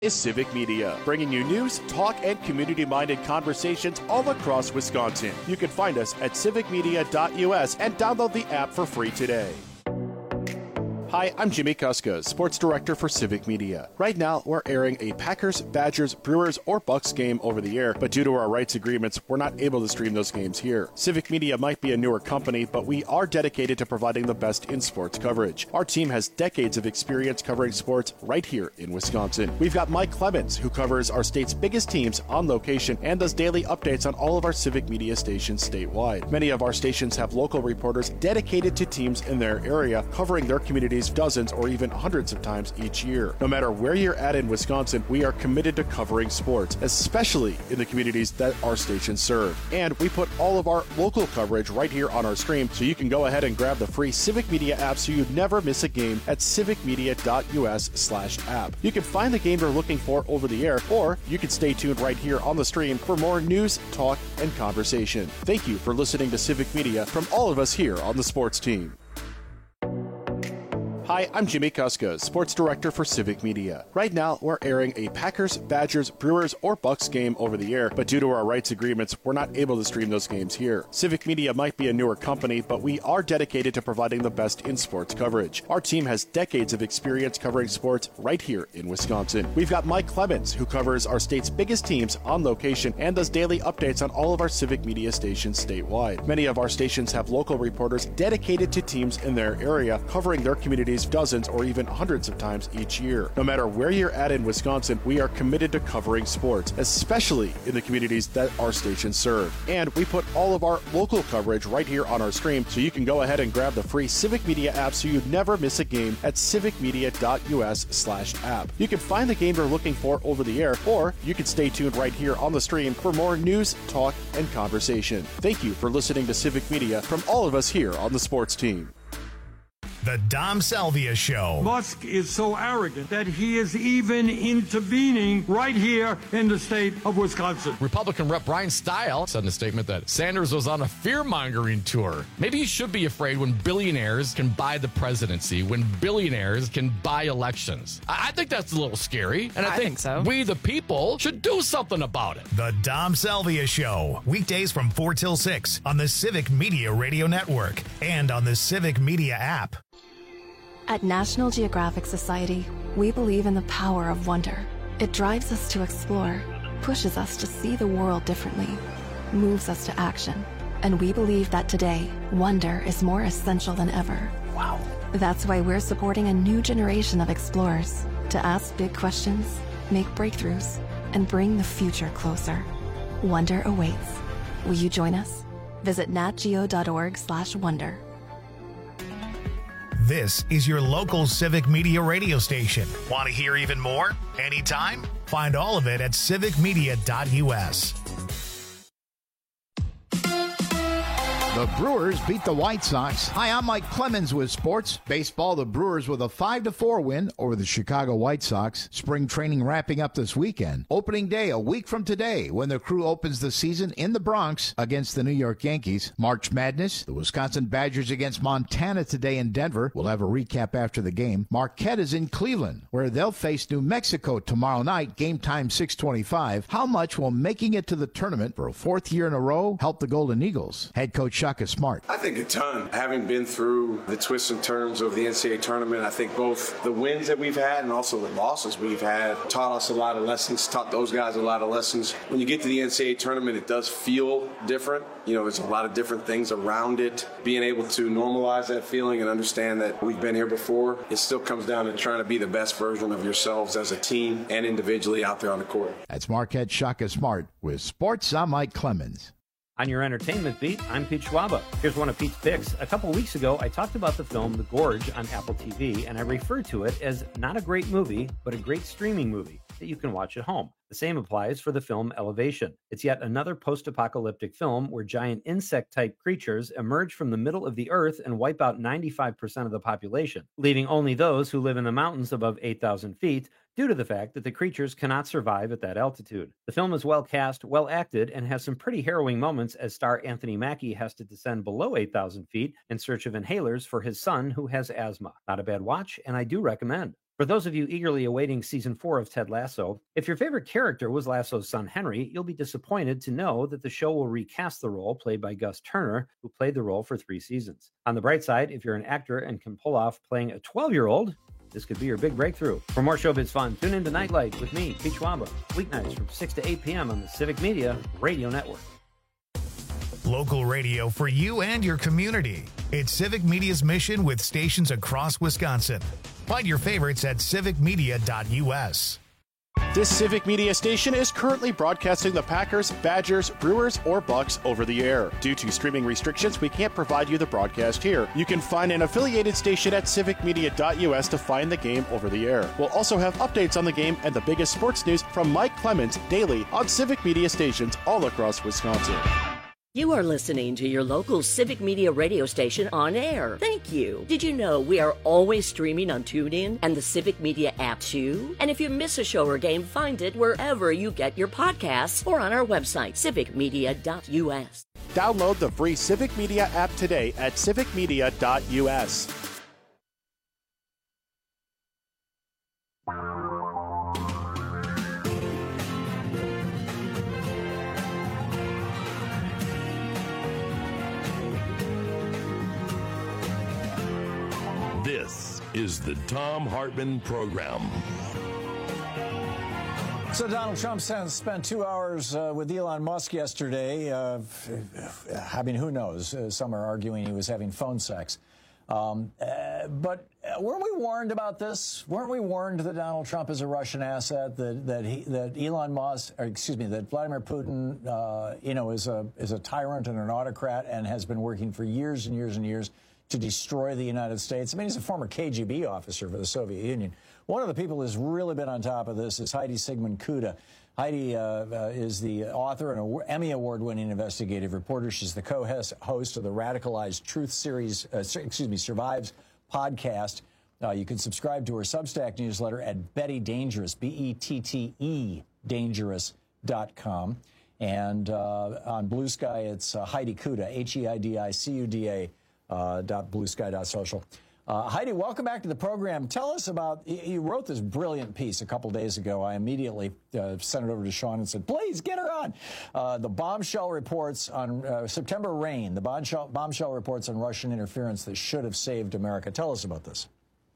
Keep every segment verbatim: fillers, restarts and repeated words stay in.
Is Civic Media, bringing you news, talk, and community-minded conversations all across Wisconsin. You can find us at civic media dot U S and download the app for free today. Hi, I'm Jimmy Kuska, Sports Director for Civic Media. Right now, we're airing a Packers, Badgers, Brewers, or Bucks game over the air, but due to our rights agreements, we're not able to stream those games here. Civic Media might be a newer company, but we are dedicated to providing the best in sports coverage. Our team has decades of experience covering sports right here in Wisconsin. We've got Mike Clemens, who covers our state's biggest teams on location and does daily updates on all of our Civic Media stations statewide. Many of our stations have local reporters dedicated to teams in their area, covering their communities dozens or even hundreds of times each year. No matter where you're at in Wisconsin, we are committed to covering sports, especially in the communities that our stations serve. And we put all of our local coverage right here on our stream, so you can go ahead and grab the free Civic Media app so you never miss a game at civic media dot U S slash app. You can find the game you're looking for over the air, or you can stay tuned right here on the stream for more news, talk, and conversation. Thank you for listening to Civic Media from all of us here on the sports team. Hi, I'm Jimmy Kuska, Sports Director for Civic Media. Right now, we're airing a Packers, Badgers, Brewers, or Bucks game over the air, but due to our rights agreements, we're not able to stream those games here. Civic Media might be a newer company, but we are dedicated to providing the best in sports coverage. Our team has decades of experience covering sports right here in Wisconsin. We've got Mike Clemens, who covers our state's biggest teams on location and does daily updates on all of our Civic Media stations statewide. Many of our stations have local reporters dedicated to teams in their area, covering their communities dozens or even hundreds of times each year. No matter where you're at in Wisconsin, we are committed to covering sports, especially in the communities that our stations serve. And we put all of our local coverage right here on our stream, so you can go ahead and grab the free Civic Media app so you never miss a game at civic media dot U S slash app. You can find the game you're looking for over the air, or you can stay tuned right here on the stream for more news, talk, and conversation. Thank you for listening to Civic Media from all of us here on the sports team. The Dom Salvia Show. Musk is so arrogant that he is even intervening right here in the state of Wisconsin. Republican Rep Brian Stile said in a statement that Sanders was on a fear-mongering tour. Maybe you should be afraid when billionaires can buy the presidency, when billionaires can buy elections. I, I think that's a little scary, and I, I think, think so. we, the people, should do something about it. The Dom Salvia Show. Weekdays from four till six on the Civic Media Radio Network and on the Civic Media app. At National Geographic Society, we believe in the power of wonder. It drives us to explore, pushes us to see the world differently, moves us to action. And we believe that today, wonder is more essential than ever. Wow. That's why we're supporting a new generation of explorers to ask big questions, make breakthroughs, and bring the future closer. Wonder awaits. Will you join us? Visit natgeo dot org slash wonder. This is your local Civic Media radio station. Want to hear even more? Anytime? Find all of it at civic media dot U S. The Brewers beat the White Sox. Hi, I'm Mike Clemens with sports. Baseball, the Brewers with a five to four win over the Chicago White Sox. Spring training wrapping up this weekend. Opening day a week from today when the crew opens the season in the Bronx against the New York Yankees. March Madness, the Wisconsin Badgers against Montana today in Denver. We'll have a recap after the game. Marquette is in Cleveland, where they'll face New Mexico tomorrow night. Game time six twenty-five. How much will making it to the tournament for a fourth year in a row help the Golden Eagles? Head coach Shaka Smart. I think a ton. Having been through the twists and turns of the N C double A tournament, I think both the wins that we've had and also the losses we've had taught us a lot of lessons, taught those guys a lot of lessons. When you get to the N C double A tournament, it does feel different. You know, there's a lot of different things around it. Being able to normalize that feeling and understand that we've been here before, it still comes down to trying to be the best version of yourselves as a team and individually out there on the court. That's Marquette Shaka Smart with sports. I'm Mike Clemens. On your entertainment beat, I'm Pete Schwaba. Here's one of Pete's picks. A couple weeks ago, I talked about the film The Gorge on Apple T V, and I referred to it as not a great movie, but a great streaming movie that you can watch at home. The same applies for the film Elevation. It's yet another post-apocalyptic film where giant insect-type creatures emerge from the middle of the earth and wipe out ninety-five percent of the population, leaving only those who live in the mountains above eight thousand feet due to the fact that the creatures cannot survive at that altitude. The film is well cast, well acted, and has some pretty harrowing moments as star Anthony Mackie has to descend below eight thousand feet in search of inhalers for his son who has asthma. Not a bad watch, and I do recommend. For those of you eagerly awaiting season four of Ted Lasso, if your favorite character was Lasso's son Henry, you'll be disappointed to know that the show will recast the role played by Gus Turner, who played the role for three seasons. On the bright side, if you're an actor and can pull off playing a twelve-year-old, this could be your big breakthrough. For more showbiz fun, tune in to Nightlight with me, Pete Schwaba, weeknights from six to eight p.m. on the Civic Media Radio Network. Local radio for you and your community. It's Civic Media's mission with stations across Wisconsin. Find your favorites at civic media dot u s. This Civic Media station is currently broadcasting the Packers, Badgers, Brewers, or Bucks over the air. Due to streaming restrictions, we can't provide you the broadcast here. You can find an affiliated station at civic media dot u s to find the game over the air. We'll also have updates on the game and the biggest sports news from Mike Clemens daily on Civic Media stations all across Wisconsin. You are listening to your local Civic Media radio station on air. Thank you. Did you know we are always streaming on TuneIn and the Civic Media app too? And if you miss a show or game, find it wherever you get your podcasts or on our website, civic media dot u s. Download the free Civic Media app today at civic media dot u s. This is the Thom Hartmann Program. So Donald Trump spent two hours uh, with Elon Musk yesterday. Uh, I mean, who knows? Uh, some are arguing he was having phone sex. Um, uh, but weren't we warned about this? Weren't we warned that Donald Trump is a Russian asset? That that he, that Elon Musk, or excuse me, that Vladimir Putin, uh, you know, is a is a tyrant and an autocrat and has been working for years and years and years to destroy the United States. I mean, he's a former K G B officer for the Soviet Union. One of the people who's really been on top of this is Heidi Sigmund Kuda. Heidi uh, uh, is the author and an Emmy Award-winning investigative reporter. She's the co-host of the Radicalized Truth Series, uh, excuse me, Survives podcast. Uh, you can subscribe to her Substack newsletter at Betty Dangerous, B E T T E, dangerous dot com. And uh, on Blue Sky, it's uh, Heidi Kuda, H E I D I C U D A. Uh, dot blue sky dot social. Uh, Heidi, welcome back to the program. Tell us about, you wrote this brilliant piece a couple days ago. I immediately uh, sent it over to Sean and said, please get her on. Uh, the bombshell reports on uh, September rain, the bombshell, bombshell reports on Russian interference that should have saved America. Tell us about this.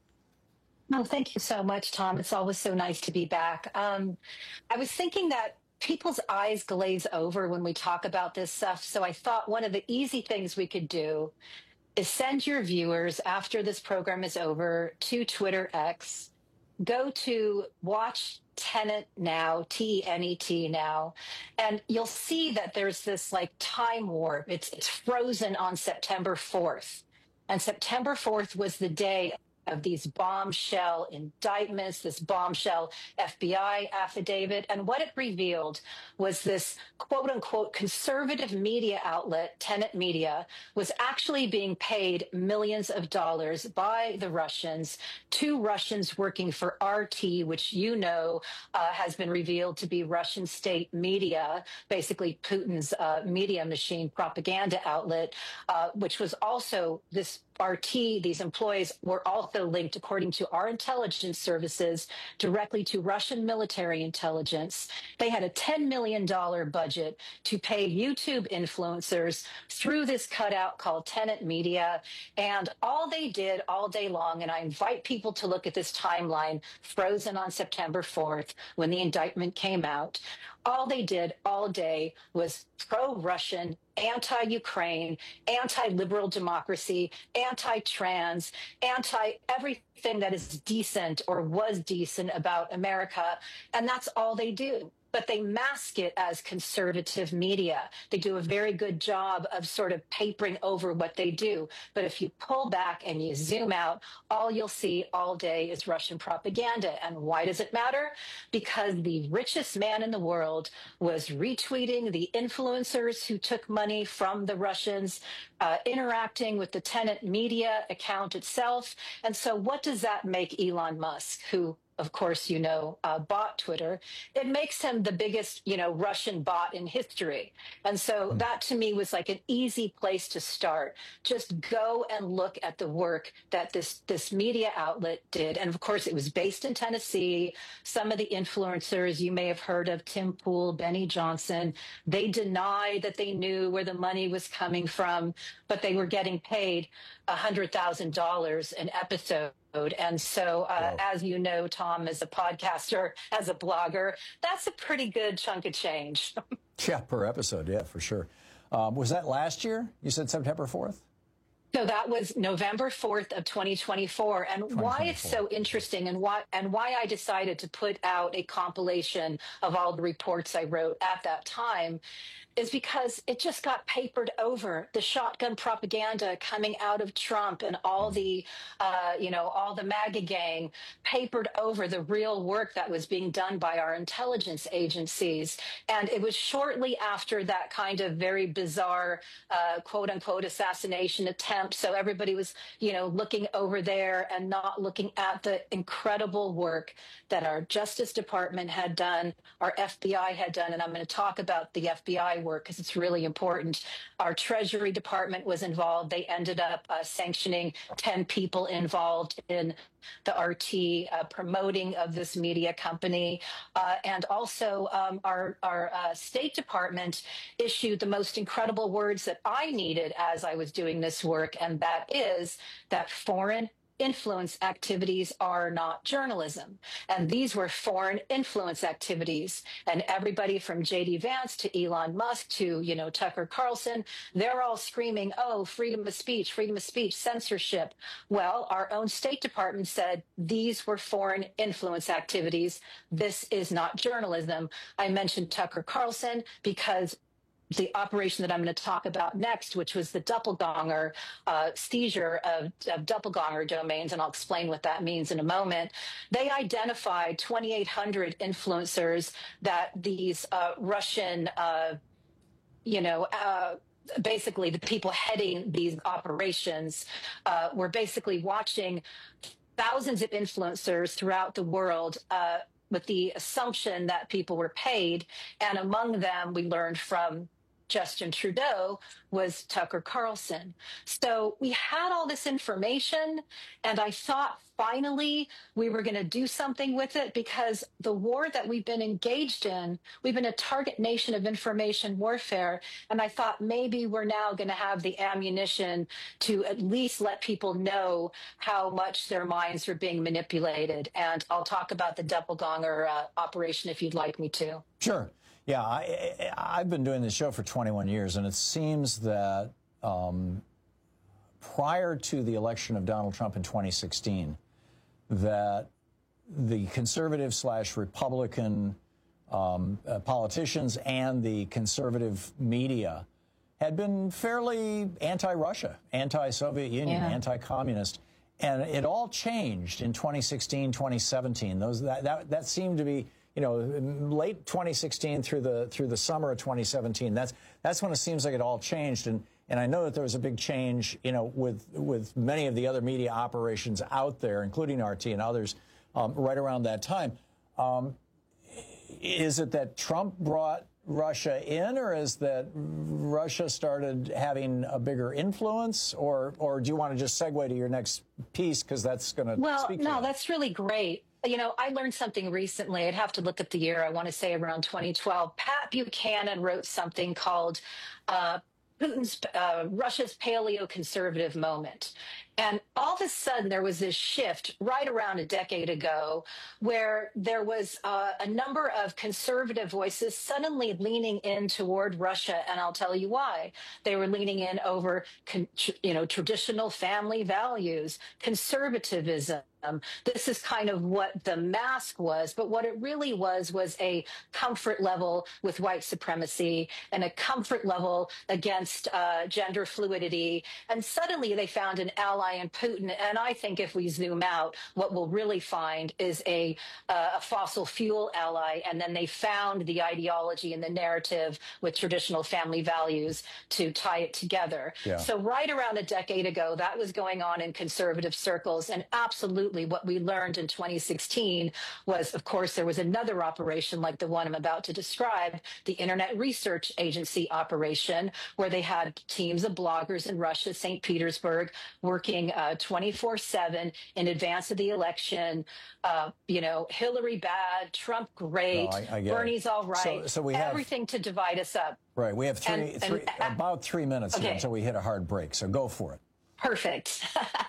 Well, thank you so much, Tom. It's always so nice to be back. Um, I was thinking that people's eyes glaze over when we talk about this stuff. So I thought one of the easy things we could do is send your viewers after this program is over to Twitter X, go to Watch Tenet Now, T E N E T now, and you'll see that there's this like time warp. It's, it's frozen on September fourth. And September fourth was the day of these bombshell indictments, this bombshell F B I affidavit. And what it revealed was this quote unquote conservative media outlet, Tenet Media, was actually being paid millions of dollars by the Russians to Russians working for R T, which you know uh, has been revealed to be Russian state media, basically Putin's uh, media machine propaganda outlet, uh, which was also this R T, these employees were also linked, according to our intelligence services, directly to Russian military intelligence. They had a ten million dollars budget to pay YouTube influencers through this cutout called Tenet Media. And all they did all day long, and I invite people to look at this timeline, frozen on September fourth, when the indictment came out, all they did all day was pro-Russian, anti-Ukraine, anti-liberal democracy, anti-trans, anti-everything that is decent or was decent about America. And that's all they do. But they mask it as conservative media. They do a very good job of sort of papering over what they do. But if you pull back and you zoom out, all you'll see all day is Russian propaganda. And why does it matter? Because the richest man in the world was retweeting the influencers who took money from the Russians, uh, interacting with the Tenet Media account itself. And so what does that make Elon Musk, who of course, you know, uh, bought Twitter, it makes him the biggest, you know, Russian bot in history. And so mm. that to me was like an easy place to start. Just go and look at the work that this, this media outlet did. And of course, it was based in Tennessee. Some of the influencers you may have heard of, Tim Pool, Benny Johnson, they denied that they knew where the money was coming from, but they were getting paid one hundred thousand dollars an episode. And so, uh, wow. as you know, Tom, as a podcaster, as a blogger, that's a pretty good chunk of change. Yeah, per episode. Yeah, for sure. Um, was that last year? You said September fourth? So that was November fourth of twenty twenty-four. And why it's so interesting and why and why I decided to put out a compilation of all the reports I wrote at that time is because it just got papered over. The shotgun propaganda coming out of Trump and all the, uh, you know, all the MAGA gang papered over the real work that was being done by our intelligence agencies. And it was shortly after that kind of very bizarre, uh, quote unquote, assassination attempt. So everybody was, you know, looking over there and not looking at the incredible work that our Justice Department had done, our F B I had done. And I'm going to talk about the F B I work because it's really important. Our Treasury Department was involved. They ended up uh, sanctioning ten people involved in the R T uh, promoting of this media company. Uh, and also um, our, our uh, State Department issued the most incredible words that I needed as I was doing this work, and that is that foreign influence activities are not journalism. And these were foreign influence activities. And everybody from J D Vance to Elon Musk to, you know, Tucker Carlson, they're all screaming, oh, freedom of speech, freedom of speech, censorship. Well, our own State Department said these were foreign influence activities. This is not journalism. I mentioned Tucker Carlson because the operation that I'm going to talk about next, which was the Doppelganger uh, seizure of, of Doppelganger domains, and I'll explain what that means in a moment. They identified twenty-eight hundred influencers that these uh, Russian, uh, you know, uh, basically the people heading these operations uh, were basically watching thousands of influencers throughout the world uh, with the assumption that people were paid. And among them, we learned from Justin Trudeau was Tucker Carlson. So we had all this information, and I thought finally we were going to do something with it because the war that we've been engaged in, we've been a target nation of information warfare, and I thought maybe we're now going to have the ammunition to at least let people know how much their minds are being manipulated. And I'll talk about the Doppelganger uh, operation if you'd like me to. Sure. Yeah, I, I've been doing this show for twenty-one years, and it seems that um, prior to the election of Donald Trump in twenty sixteen, that the conservative slash Republican um, uh, politicians and the conservative media had been fairly anti-Russia, anti-Soviet Union, yeah. anti-communist. And it all changed in twenty sixteen, twenty seventeen. Those that, that, that seemed to be, you know, late twenty sixteen through the through the summer of twenty seventeen. That's that's when it seems like it all changed. And and I know that there was a big change, you know, with with many of the other media operations out there, including R T and others, um, right around that time. Um, is it that Trump brought Russia in, or is that Russia started having a bigger influence, or or do you want to just segue to your next piece because that's going to well, speak to no, that. That's really great. You know, I learned something recently. I'd have to look at the year. I want to say around twenty twelve. Pat Buchanan wrote something called uh, Putin's uh, Russia's paleoconservative moment. And all of a sudden, there was this shift right around a decade ago where there was uh, a number of conservative voices suddenly leaning in toward Russia. And I'll tell you why. They were leaning in over, con- you know, traditional family values, conservatism. Um, this is kind of what the mask was, but what it really was was a comfort level with white supremacy and a comfort level against uh, gender fluidity. And suddenly they found an ally in Putin. And I think if we zoom out, what we'll really find is a, uh, a fossil fuel ally. And then they found the ideology and the narrative with traditional family values to tie it together. Yeah. So right around a decade ago, that was going on in conservative circles, and absolutely absolutely. What we learned in twenty sixteen was, of course, there was another operation like the one I'm about to describe, the Internet Research Agency operation, where they had teams of bloggers in Russia, Saint Petersburg, working uh, twenty-four seven in advance of the election. Uh, you know, Hillary bad, Trump great, no, I, I Bernie's it. all right. So, so we have everything to divide us up. Right. We have three, and, three and, about three minutes okay. here until we hit a hard break. So go for it. Perfect.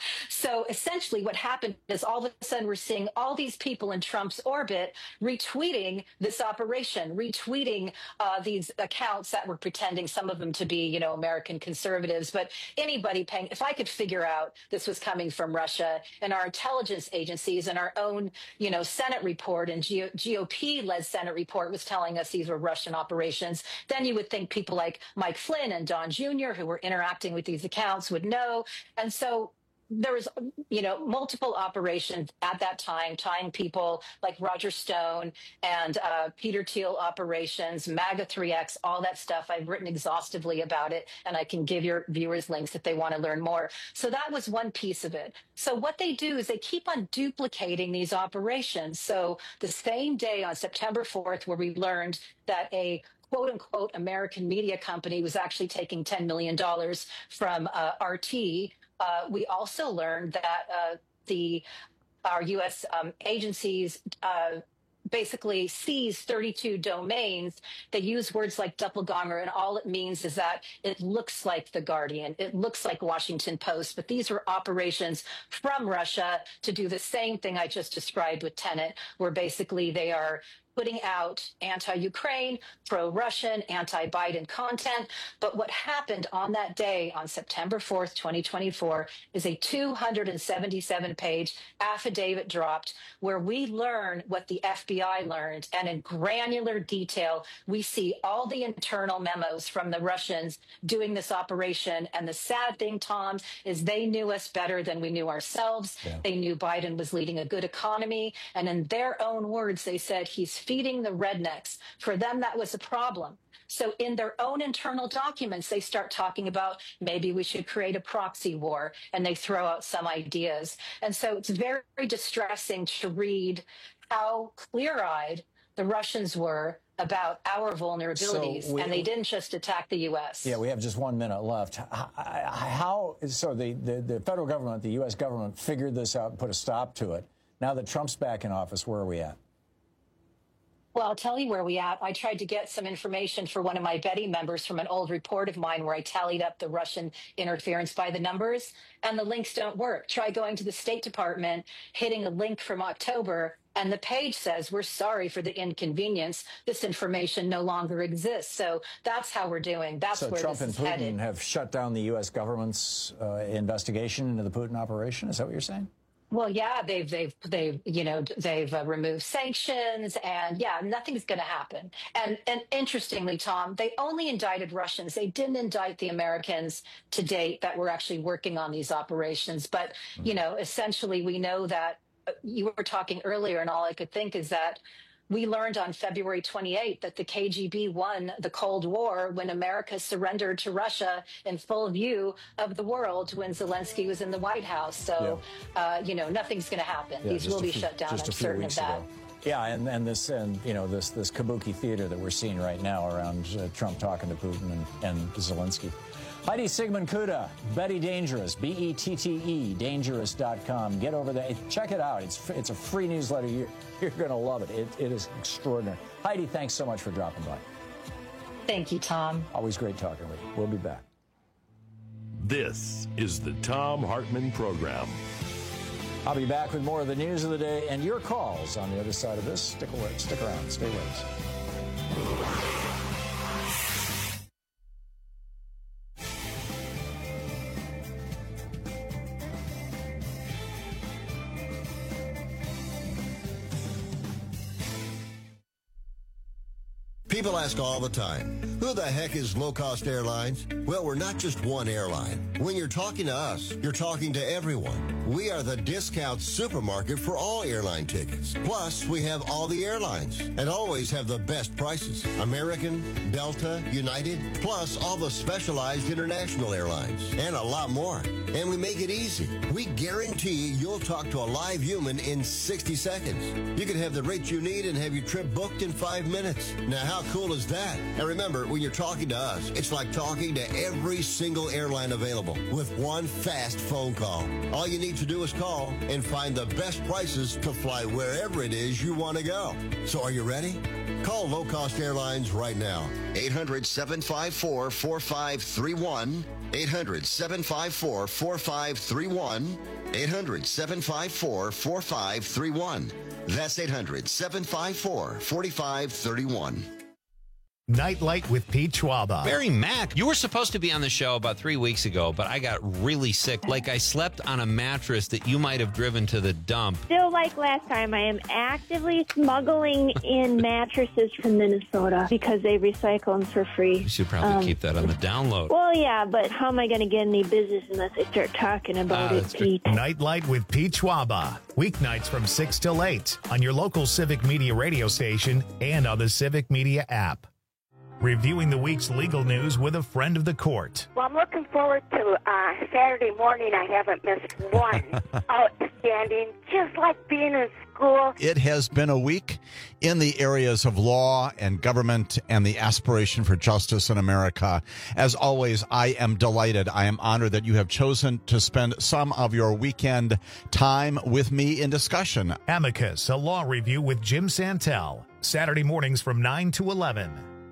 So essentially what happened is all of a sudden we're seeing all these people in Trump's orbit retweeting this operation, retweeting uh, these accounts that were pretending, some of them to be, you know, American conservatives, but anybody paying, if I could figure out this was coming from Russia, and our intelligence agencies and our own, you know, Senate report and G O P-led Senate report was telling us these were Russian operations, then you would think people like Mike Flynn and Don Junior, who were interacting with these accounts, would know. And so there was, you know, multiple operations at that time, tying people like Roger Stone and uh, Peter Thiel operations, MAGA three X, all that stuff. I've written exhaustively about it, and I can give your viewers links if they want to learn more. So that was one piece of it. So what they do is they keep on duplicating these operations. So the same day on September fourth, where we learned that a quote unquote American media company was actually taking ten million dollars from uh, R T, Uh, we also learned that uh, the our U S um, agencies uh, basically seized thirty-two domains. They use words like doppelganger, and all it means is that it looks like The Guardian, it looks like Washington Post, but these were operations from Russia to do the same thing I just described with Tenet, where basically they are putting out anti-Ukraine, pro-Russian, anti-Biden content. But what happened on that day, on September fourth, twenty twenty-four, is a two hundred seventy-seven page affidavit dropped where we learn what the F B I learned. And in granular detail, we see all the internal memos from the Russians doing this operation. And the sad thing, Tom, is they knew us better than we knew ourselves. Yeah. They knew Biden was leading a good economy. And in their own words, they said he's feeding the rednecks. For them, that was a problem. So in their own internal documents, they start talking about maybe we should create a proxy war, and they throw out some ideas. And so it's very, very distressing to read how clear-eyed the Russians were about our vulnerabilities, so we, and they didn't just attack the U S. Yeah, we have just one minute left. How, so the, the, the federal government, the U S government figured this out and put a stop to it. Now that Trump's back in office, where are we at? Well, I'll tell you where we at. I tried to get some information for one of my Betty members from an old report of mine where I tallied up the Russian interference by the numbers, and the links don't work. Try going to the State Department, hitting a link from October, and the page says, we're sorry for the inconvenience. This information no longer exists. So that's how we're doing. That's so where Trump this is and Putin headed. have shut down the U S government's uh, investigation into the Putin operation. Is that what you're saying? Well, yeah, they've, they've, they've, you know, they've uh, removed sanctions, and yeah, nothing's going to happen. And, and interestingly, Tom, they only indicted Russians. They didn't indict the Americans to date that were actually working on these operations. But, you know, essentially, we know that uh, you were talking earlier, and all I could think is that we learned on February twenty-eighth that the K G B won the Cold War when America surrendered to Russia in full view of the world when Zelensky was in the White House. So, yeah. uh, you know, nothing's going to happen. Yeah, These will be few, shut down. I'm certain of that. Ago. Yeah, and, and this, and you know, this this kabuki theater that we're seeing right now around uh, Trump talking to Putin and, and Zelensky. Heidi Sigmund Kuda, Betty Dangerous, B E T T E, dangerous dot com. Get over there. Check it out. It's it's a free newsletter. You're, you're going to love it. it. It is extraordinary. Heidi, thanks so much for dropping by. Thank you, Tom. Always great talking with you. We'll be back. This is the Thom Hartmann Program. I'll be back with more of the news of the day and your calls on the other side of this. Stick, away, stick around. Stay with us. People ask all the time, who the heck is Low Cost Airlines? Well, we're not just one airline. When you're talking to us, you're talking to everyone. We are the discount supermarket for all airline tickets. Plus, we have all the airlines and always have the best prices. American, Delta, United, plus all the specialized international airlines and a lot more. And we make it easy. We guarantee you'll talk to a live human in sixty seconds. You can have the rate you need and have your trip booked in five minutes. Now, how cool is that? And remember, when you're talking to us, it's like talking to every single airline available with one fast phone call. All you need to do is call and find the best prices to fly wherever it is you want to go. So are you ready? Call Low Cost Airlines right now. eight hundred, seven five four, four five three one. eight hundred, seven five four, four five three one. eight hundred, seven five four, four five three one. That's eight hundred, seven five four, four five three one. Nightlight with Pete Schwaba. Barry Mack, you were supposed to be on the show about three weeks ago, but I got really sick. Like I slept on a mattress that you might have driven to the dump. Still like last time, I am actively smuggling in mattresses from Minnesota because they recycle them for free. You should probably um, keep that on the download. Well, yeah, but how am I going to get any business unless I start talking about uh, it, Pete? Nightlight with Pete Schwaba. Weeknights from six till eight on your local Civic Media radio station and on the Civic Media app. Reviewing the week's legal news with a friend of the court. Well, I'm looking forward to uh, Saturday morning. I haven't missed one. Outstanding, just like being in school. It has been a week in the areas of law and government and the aspiration for justice in America. As always, I am delighted. I am honored that you have chosen to spend some of your weekend time with me in discussion. Amicus, a law review with Jim Santel. Saturday mornings from nine to eleven.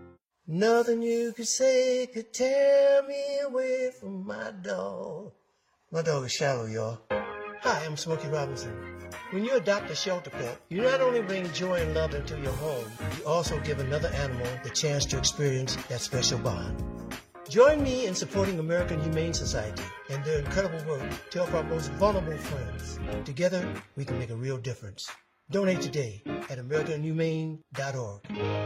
Nothing you could say could tear me away from my dog. My dog is Shallow, y'all. Hi, I'm Smokey Robinson. When you adopt a shelter pet, you not only bring joy and love into your home, you also give another animal the chance to experience that special bond. Join me in supporting American Humane Society and their incredible work to help our most vulnerable friends. Together, we can make a real difference. Donate today at american humane dot org.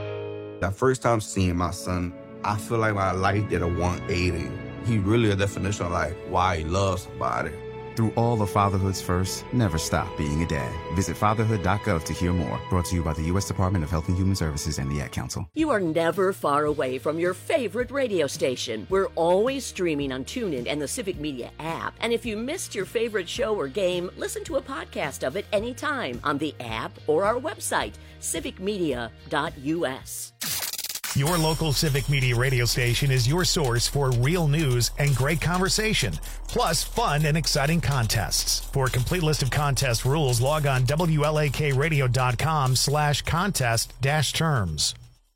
The first time seeing my son, I feel like my life did a one eighty. He really a definition of like why he loves somebody. Through all of fatherhood's first, never stop being a dad. Visit fatherhood dot gov to hear more. Brought to you by the U S Department of Health and Human Services and the Ad Council. You are never far away from your favorite radio station. We're always streaming on TuneIn and the Civic Media app. And if you missed your favorite show or game, listen to a podcast of it anytime on the app or our website, civic media dot u s. Your local Civic Media radio station is your source for real news and great conversation, plus fun and exciting contests. For a complete list of contest rules, log on W L A K radio dot com slash contest dash terms.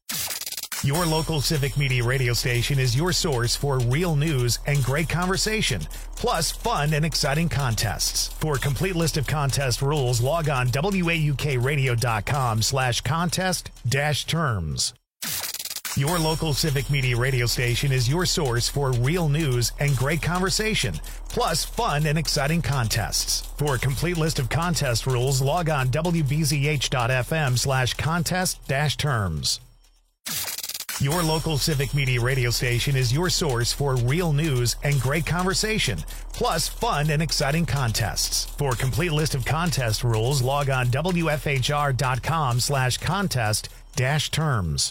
Your local Civic Media radio station is your source for real news and great conversation, plus fun and exciting contests. For a complete list of contest rules, log on W A U K radio dot com slash contest dash terms. Your local Civic Media radio station is your source for real news and great conversation, plus fun and exciting contests. For a complete list of contest rules, log on W B Z H dot F M slash contest dash terms. Your local Civic Media radio station is your source for real news and great conversation, plus fun and exciting contests. For a complete list of contest rules, log on W F H R dot com slash contest dash terms.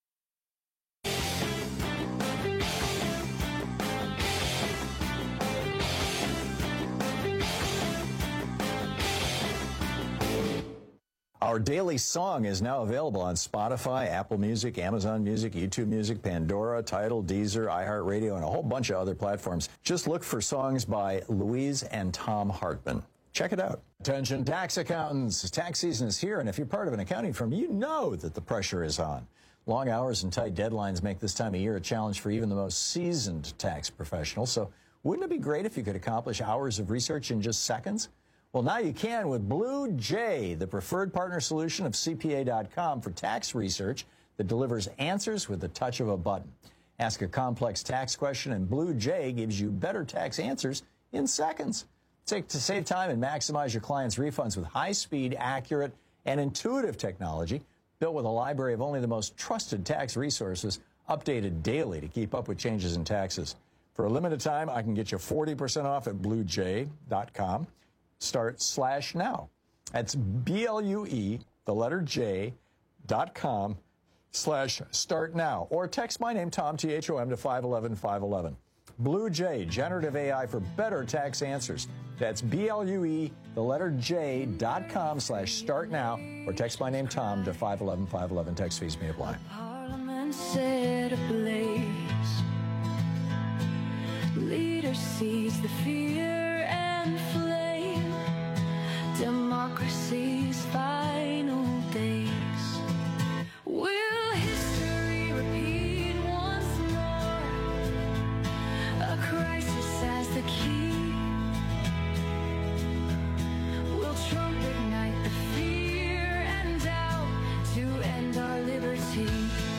Our daily song is now available on Spotify, Apple Music, Amazon Music, YouTube Music, Pandora, Tidal, Deezer, iHeartRadio, and a whole bunch of other platforms. Just look for songs by Louise and Tom Hartman. Check it out. Attention tax accountants. Tax season is here, and if you're part of an accounting firm, you know that the pressure is on. Long hours and tight deadlines make this time of year a challenge for even the most seasoned tax professionals. So wouldn't it be great if you could accomplish hours of research in just seconds? Well, now you can with Blue Jay, the preferred partner solution of C P A dot com for tax research that delivers answers with the touch of a button. Ask a complex tax question, and Blue Jay gives you better tax answers in seconds. Take to save time and maximize your clients' refunds with high-speed, accurate, and intuitive technology built with a library of only the most trusted tax resources updated daily to keep up with changes in taxes. For a limited time, I can get you forty percent off at Blue Jay dot com. start slash now. That's B L U E, the letter J, dot com slash start now. Or text my name, Tom, T H O M, to five one one, five one one. Blue J, generative A I for better tax answers. That's B L U E, the letter J, dot com slash start now. Or text my name, Tom, to five one one, five one one. Text fees may apply. Parliament set ablaze. Leader sees the fear and flame. Democracy's final days. Will history repeat once more? A crisis as the key. Will Trump ignite the fear and doubt to end our liberty?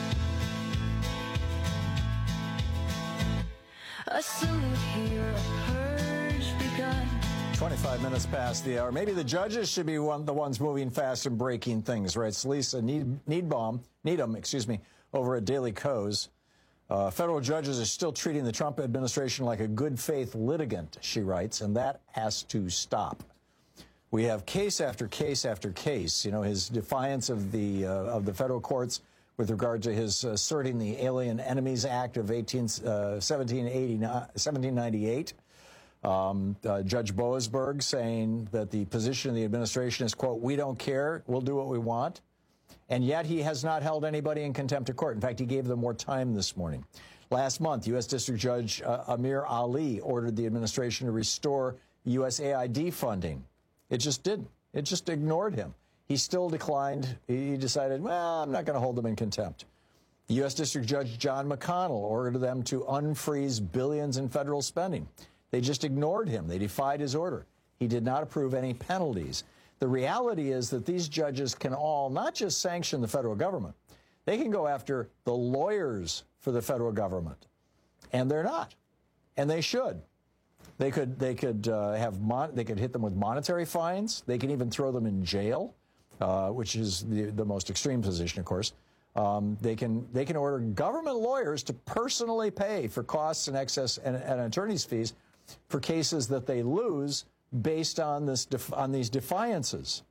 A salute here, a purge begun. twenty-five minutes past the hour. Maybe the judges should be one, the ones moving fast and breaking things, writes Lisa Need, Needbaum, Needham, excuse me, over at Daily Kos. Uh, federal judges are still treating the Trump administration like a good faith litigant, she writes, and that has to stop. We have case after case after case. You know, his defiance of the uh, of the federal courts with regard to his asserting the Alien Enemies Act of seventeen ninety-eight. Um, uh, Judge Boasberg saying that the position of the administration is, quote, we don't care, we'll do what we want. And yet he has not held anybody in contempt of court. In fact, he gave them more time this morning. Last month, U S District Judge uh, Amir Ali ordered the administration to restore U S A I D funding. It just didn't. It just ignored him. He still declined. He decided, well, I'm not going to hold them in contempt. U S District Judge John McConnell ordered them to unfreeze billions in federal spending. They just ignored him. They defied his order. He did not approve any penalties. The reality is that these judges can all not just sanction the federal government, they can go after the lawyers for the federal government. And they're not. And they should. They could they could uh, have mon- they could hit them with monetary fines. They can even throw them in jail, uh, which is the, the most extreme position, of course. Um, they can they can order government lawyers to personally pay for costs and excess and, and attorney's fees for cases that they lose based on this def- on these defiances.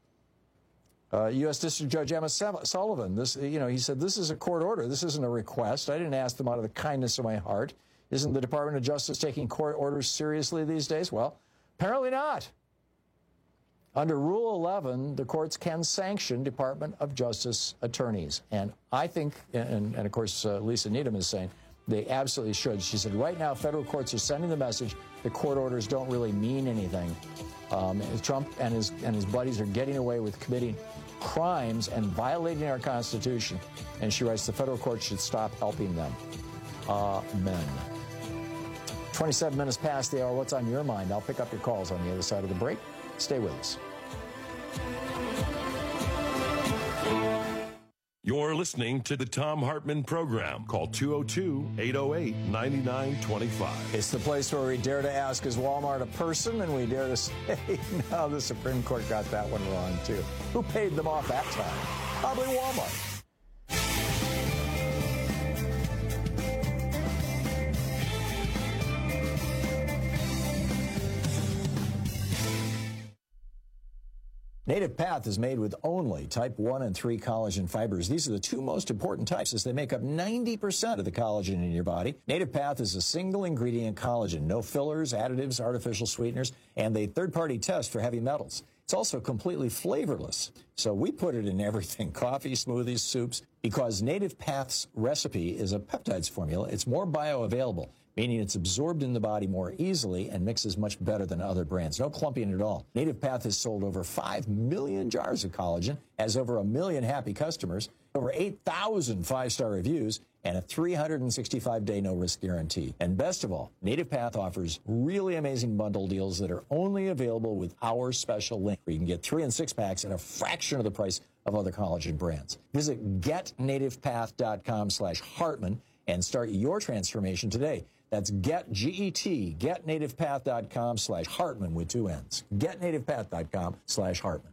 Uh, U S District Judge Emma Sullivan, this you know, he said this is a court order. This isn't a request. I didn't ask them out of the kindness of my heart. Isn't the Department of Justice taking court orders seriously these days? Well, apparently not. Under Rule eleven, the courts can sanction Department of Justice attorneys. And I think, and, and of course, uh, Lisa Needham is saying, they absolutely should. She said, right now, federal courts are sending the message that court orders don't really mean anything. Um, Trump and his, and his buddies are getting away with committing crimes and violating our Constitution. And she writes, the federal courts should stop helping them. Amen. twenty-seven minutes past the hour. What's on your mind? I'll pick up your calls on the other side of the break. Stay with us. You're listening to the Thom Hartmann Program. Call two oh two, eight oh eight, nine nine two five. It's the place where we dare to ask, is Walmart a person? And we dare to say, no, the Supreme Court got that one wrong, too. Who paid them off that time? Probably Walmart. Native Path is made with only type one and three collagen fibers. These are the two most important types as they make up ninety percent of the collagen in your body. Native Path is a single ingredient collagen, no fillers, additives, artificial sweeteners, and a third-party test for heavy metals. It's also completely flavorless. So we put it in everything, coffee, smoothies, soups, because Native Path's recipe is a peptides formula. It's more bioavailable, meaning it's absorbed in the body more easily and mixes much better than other brands. No clumping at all. Native Path has sold over five million jars of collagen, has over a million happy customers, over eight thousand five-star reviews, and a three hundred sixty-five day no-risk guarantee. And best of all, Native Path offers really amazing bundle deals that are only available with our special link, where you can get three and six packs at a fraction of the price of other collagen brands. Visit getnativepath.com slash Hartman and start your transformation today. That's get, G E T, getnativepath.com slash Hartman with two N's. getnativepath.com slash Hartman.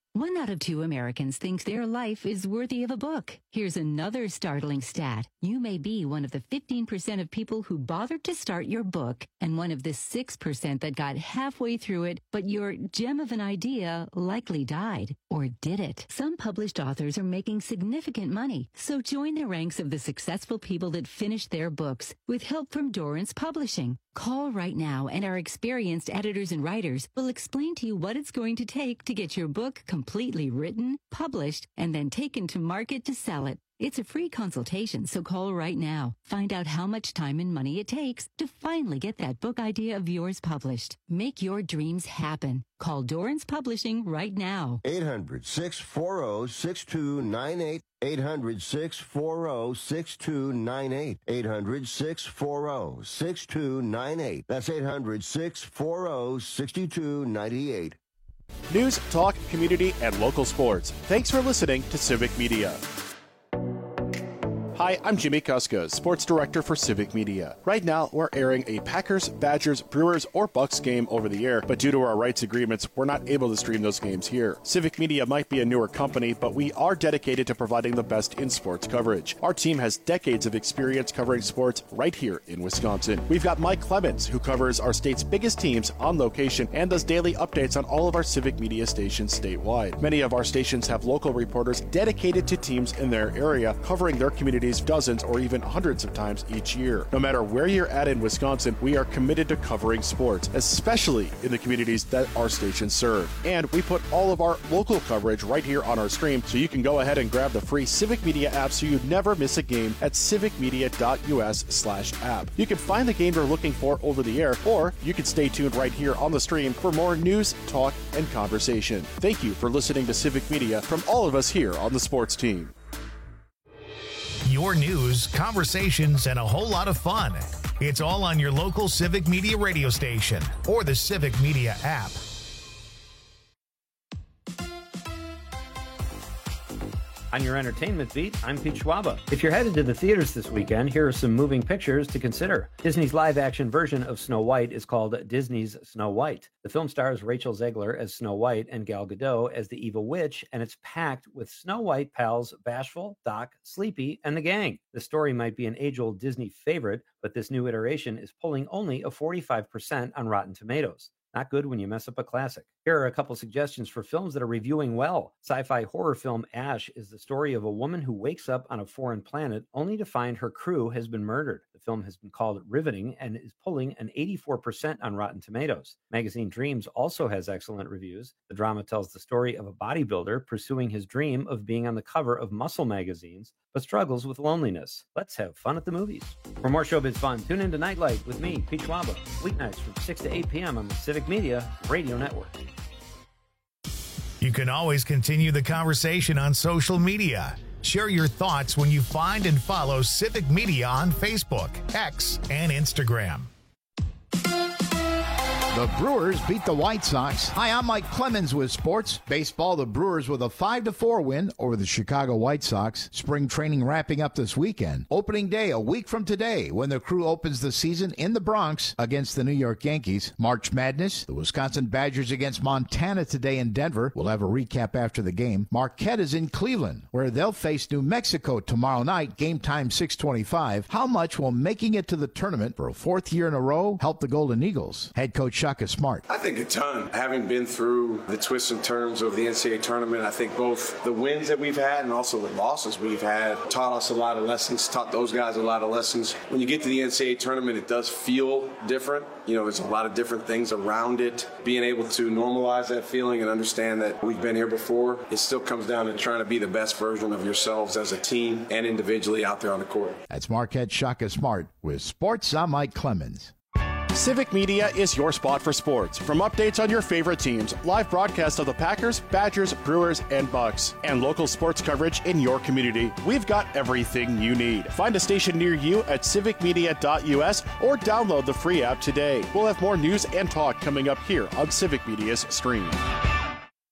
One out of two Americans think their life is worthy of a book. Here's another startling stat. You may be one of the fifteen percent of people who bothered to start your book and one of the six percent that got halfway through it, but your gem of an idea likely died. Or did it? Some published authors are making significant money, so join the ranks of the successful people that finished their books with help from Dorrance Publishing. Call right now and our experienced editors and writers will explain to you what it's going to take to get your book completely written, published, and then taken to market to sell it. It's a free consultation, so call right now. Find out how much time and money it takes to finally get that book idea of yours published. Make your dreams happen. Call Dorrance Publishing right now. eight hundred, six four zero, six two nine eight. eight hundred, six four zero, six two nine eight. eight hundred, six four zero, six two nine eight. That's eight hundred, six four zero, six two nine eight. News, talk, community, and local sports. Thanks for listening to Civic Media. Hi, I'm Jimmy Kuska, Sports Director for Civic Media. Right now, we're airing a Packers, Badgers, Brewers, or Bucks game over the air, but due to our rights agreements, we're not able to stream those games here. Civic Media might be a newer company, but we are dedicated to providing the best in sports coverage. Our team has decades of experience covering sports right here in Wisconsin. We've got Mike Clemens, who covers our state's biggest teams on location and does daily updates on all of our Civic Media stations statewide. Many of our stations have local reporters dedicated to teams in their area, covering their communities dozens or even hundreds of times each year. No matter where you're at in Wisconsin, we are committed to covering sports, especially in the communities that our stations serve. And we put all of our local coverage right here on our stream, so you can go ahead and grab the free Civic Media app so you never miss a game at civicmedia.us slash app. You can find the game you're looking for over the air, or you can stay tuned right here on the stream for more news, talk, and conversation. Thank you for listening to Civic Media from all of us here on the sports team. Your news, conversations, and a whole lot of fun. It's all on your local Civic Media radio station or the Civic Media app. On your entertainment beat, I'm Pete Schwaba. If you're headed to the theaters this weekend, here are some moving pictures to consider. Disney's live-action version of Snow White is called Disney's Snow White. The film stars Rachel Zegler as Snow White and Gal Gadot as the evil witch, and it's packed with Snow White pals Bashful, Doc, Sleepy, and the gang. The story might be an age-old Disney favorite, but this new iteration is pulling only a forty-five percent on Rotten Tomatoes. Not good when you mess up a classic. Here are a couple suggestions for films that are reviewing well. Sci-fi horror film Ash is the story of a woman who wakes up on a foreign planet only to find her crew has been murdered. The film has been called riveting and is pulling an eighty-four percent on Rotten Tomatoes. Magazine Dreams also has excellent reviews. The drama tells the story of a bodybuilder pursuing his dream of being on the cover of muscle magazines, but struggles with loneliness. Let's have fun at the movies. For more showbiz fun, tune in to Nightlight with me, Pete Schwaba, weeknights from six to eight p.m. on the Civic Media Radio Network. You can always continue the conversation on social media. Share your thoughts when you find and follow Civic Media on Facebook, X, and Instagram. The Brewers beat the White Sox. Hi, I'm Mike Clemens with sports. Baseball, the Brewers with a five to four win over the Chicago White Sox. Spring training wrapping up this weekend. Opening day a week from today when the crew opens the season in the Bronx against the New York Yankees. March Madness, the Wisconsin Badgers against Montana today in Denver. We'll have a recap after the game. Marquette is in Cleveland, where they'll face New Mexico tomorrow night. Game time six twenty-five. How much will making it to the tournament for a fourth year in a row help the Golden Eagles? Head coach Shaka Smart. I think a ton. Having been through the twists and turns of the N C double A tournament, I think both the wins that we've had and also the losses we've had taught us a lot of lessons, taught those guys a lot of lessons. When you get to the N C double A tournament, it does feel different. You know, there's a lot of different things around it. Being able to normalize that feeling and understand that we've been here before, it still comes down to trying to be the best version of yourselves as a team and individually out there on the court. That's Marquette Shaka Smart with Sports. I'm Mike Clemens. Civic Media is your spot for sports. From updates on your favorite teams, live broadcasts of the Packers, Badgers, Brewers, and Bucks, and local sports coverage in your community, we've got everything you need. Find a station near you at civic media dot u s or download the free app today. We'll have more news and talk coming up here on Civic Media's stream.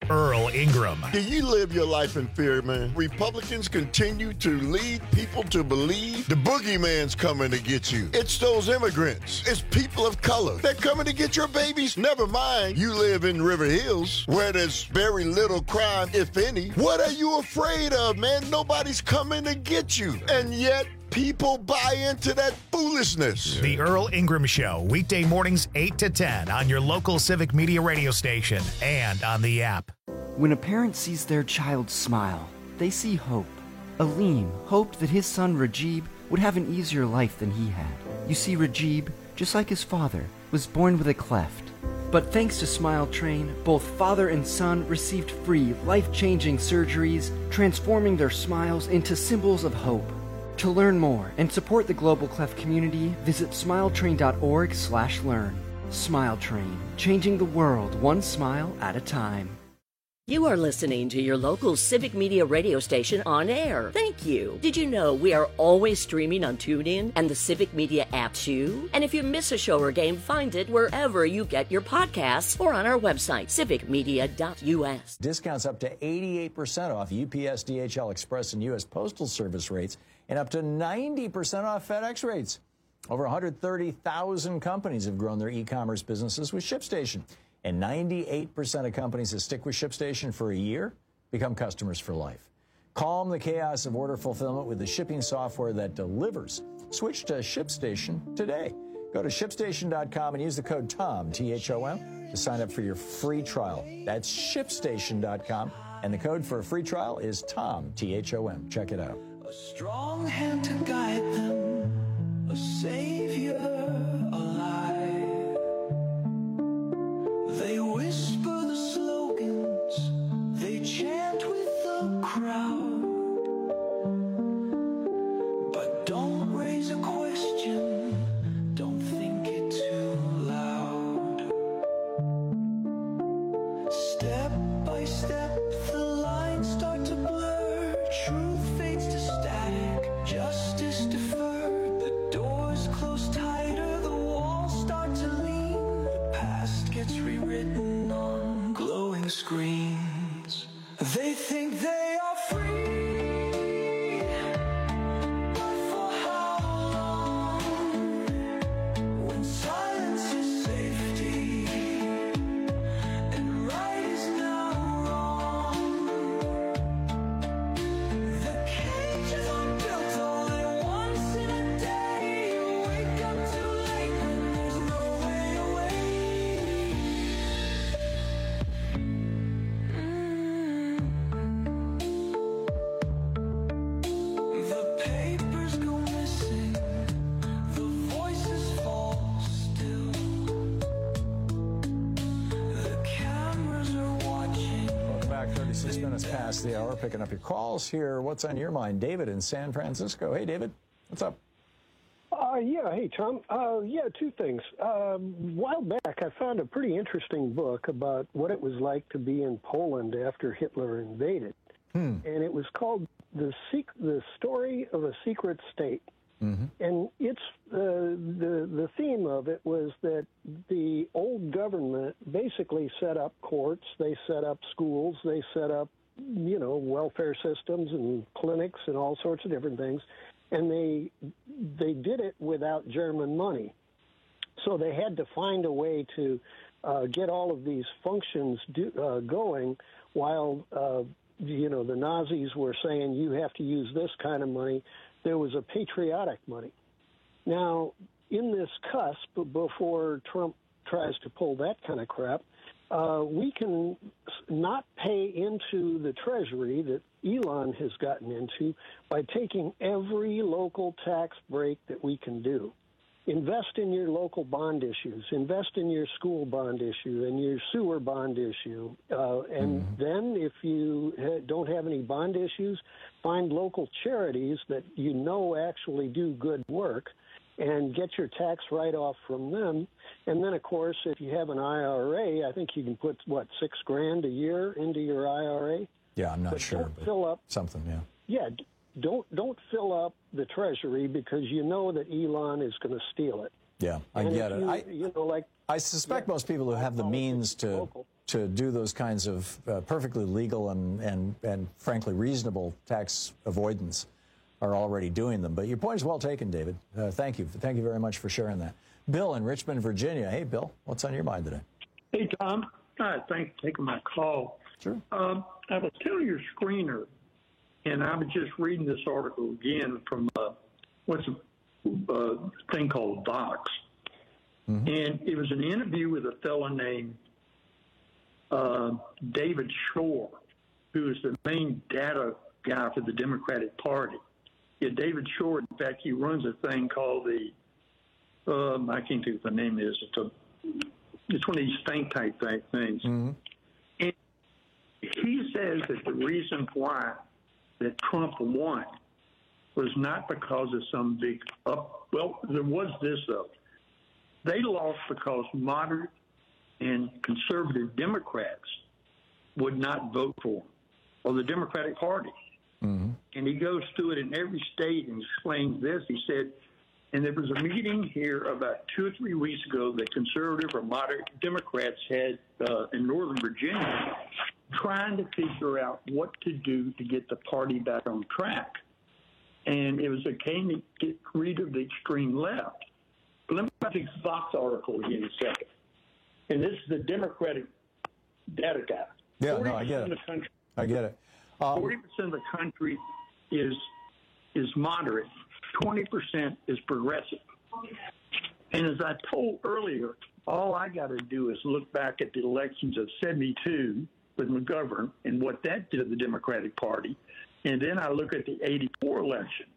Earl Ingram. Do you live your life in fear, man? Republicans continue to lead people to believe the boogeyman's coming to get you. It's those immigrants. It's people of color. They're coming to get your babies. Never mind, you live in River Hills, where there's very little crime, if any. What are you afraid of, man? Nobody's coming to get you. And yet, people buy into that foolishness. The Earl Ingram Show, weekday mornings eight to ten on your local Civic Media radio station and on the app. When a parent sees their child smile, they see hope. Aleem hoped that his son Rajib would have an easier life than he had. You see, Rajib, just like his father, was born with a cleft. But thanks to Smile Train, both father and son received free, life-changing surgeries, transforming their smiles into symbols of hope. To learn more and support the Global Cleft community, visit smiletrain.org slash learn. Smile Train, changing the world one smile at a time. You are listening to your local Civic Media radio station on air. Thank you. Did you know we are always streaming on TuneIn and the Civic Media app too? And if you miss a show or game, find it wherever you get your podcasts or on our website, civic media dot u s. Discounts up to eighty-eight percent off U P S, D H L, Express, and U S Postal Service rates, and up to ninety percent off FedEx rates. Over one hundred thirty thousand companies have grown their e-commerce businesses with ShipStation. And ninety-eight percent of companies that stick with ShipStation for a year become customers for life. Calm the chaos of order fulfillment with the shipping software that delivers. Switch to ShipStation today. Go to ship station dot com and use the code TOM, T H O M, to sign up for your free trial. That's ship station dot com, and the code for a free trial is TOM, T H O M. Check it out. A strong hand to guide them, a savior alive. They whisper the slogans, they chant with the crowd, but don't raise a question, don't think it too loud. Step by step, the lines start to blur, truth fades to static, justice deferred, the doors close tighter, the walls start to lean, the past gets rewritten on glowing screens. They think they are free, but for how long? When silence is safety and right is now wrong. The cages are built all at once in a day. You wake up too late when there's no way away. The papers go missing, the voices fall still. The cameras are watching. Welcome back. thirty-six minutes past the hour. Picking up your calls here. What's on your mind? David in San Francisco. Hey, David. What's up? Uh, yeah, hey, Tom. Uh, yeah, two things. Um, a while back, I found a pretty interesting book about what it was like to be in Poland after Hitler invaded. Hmm. And it was called The Sec- The Story of a Secret State. Mm-hmm. And it's uh, the the theme of it was that the old government basically set up courts, they set up schools, they set up, you know, welfare systems and clinics and all sorts of different things, and they they did it without German money. So they had to find a way to uh, get all of these functions do, uh, going while, uh, you know, the Nazis were saying you have to use this kind of money. There was a patriotic money. Now, in this cusp, before Trump tries to pull that kind of crap, uh, we can not pay into the Treasury that Elon has gotten into by taking every local tax break that we can do. Invest in your local bond issues. Invest in your school bond issue and your sewer bond issue. Uh, and mm-hmm. then if you ha- don't have any bond issues, find local charities that you know actually do good work and get your tax write-off from them. And then, of course, if you have an I R A, I think you can put, what, six grand a year into your I R A? Yeah, I'm not but sure. Don't but fill up. Something, yeah. Yeah, don't don't fill up the Treasury because you know that Elon is going to steal it. Yeah, I And get if it. you, I, you know, like I suspect most people who have the means to to do those kinds of uh, perfectly legal and, and, and frankly reasonable tax avoidance are already doing them. But your point is well taken, David. Uh, thank you. Thank you very much for sharing that. Bill in Richmond, Virginia. Hey, Bill, what's on your mind today? Hey, Tom. Hi, thanks for taking my call. Sure. Um, I was telling your screener, and I was just reading this article again from uh, what's a uh, thing called Vox. Mm-hmm. And it was an interview with a fellow named uh, David Shore, who is the main data guy for the Democratic Party. Yeah, David Shore, in fact, he runs a thing called the, um, I can't think of the name is, it's, a, it's one of these think tank type things. Mm-hmm. And he says that the reason why that Trump won was not because of some big up, well, there was this though. They lost because moderate and conservative Democrats would not vote for him, or the Democratic Party. Mm-hmm. And he goes through it in every state and explains this. He said, and there was a meeting here about two or three weeks ago that conservative or moderate Democrats had uh, in Northern Virginia trying to figure out what to do to get the party back on track. And it was a came to get rid of the extreme left. But let me go to this Fox article again in a second. And this is the Democratic data guy. Yeah, no, I get it. Of the country, I get it. Um, forty percent of the country is is moderate. twenty percent is progressive. And as I told earlier, all I got to do is look back at the elections of seventy-two with McGovern and what that did to the Democratic Party. And then I look at the eighty-four election.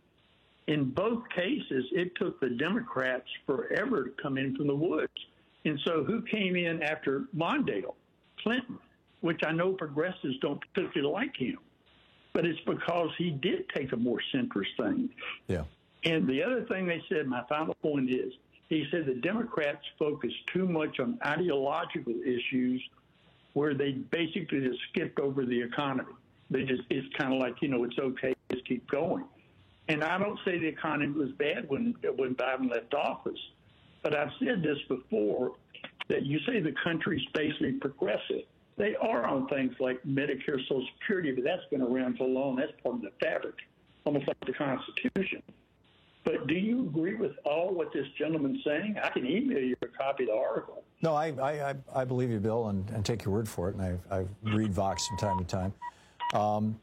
In both cases, it took the Democrats forever to come in from the woods. And so who came in after Mondale? Clinton, which I know progressives don't particularly like him. But it's because he did take a more centrist thing. Yeah. And the other thing they said, my final point is, he said the Democrats focus too much on ideological issues where they basically just skipped over the economy. They just, it's kind of like, you know, it's okay, just keep going. And I don't say the economy was bad when, when Biden left office, but I've said this before, that you say the country's basically progressive. They are on things like Medicare, Social Security, but that's been around for long. That's part of the fabric, almost like the Constitution. But do you agree with all what this gentleman's saying? I can email you a copy of the article. No, I I, I believe you, Bill, and, and take your word for it. And I, I read Vox from time to time. Um,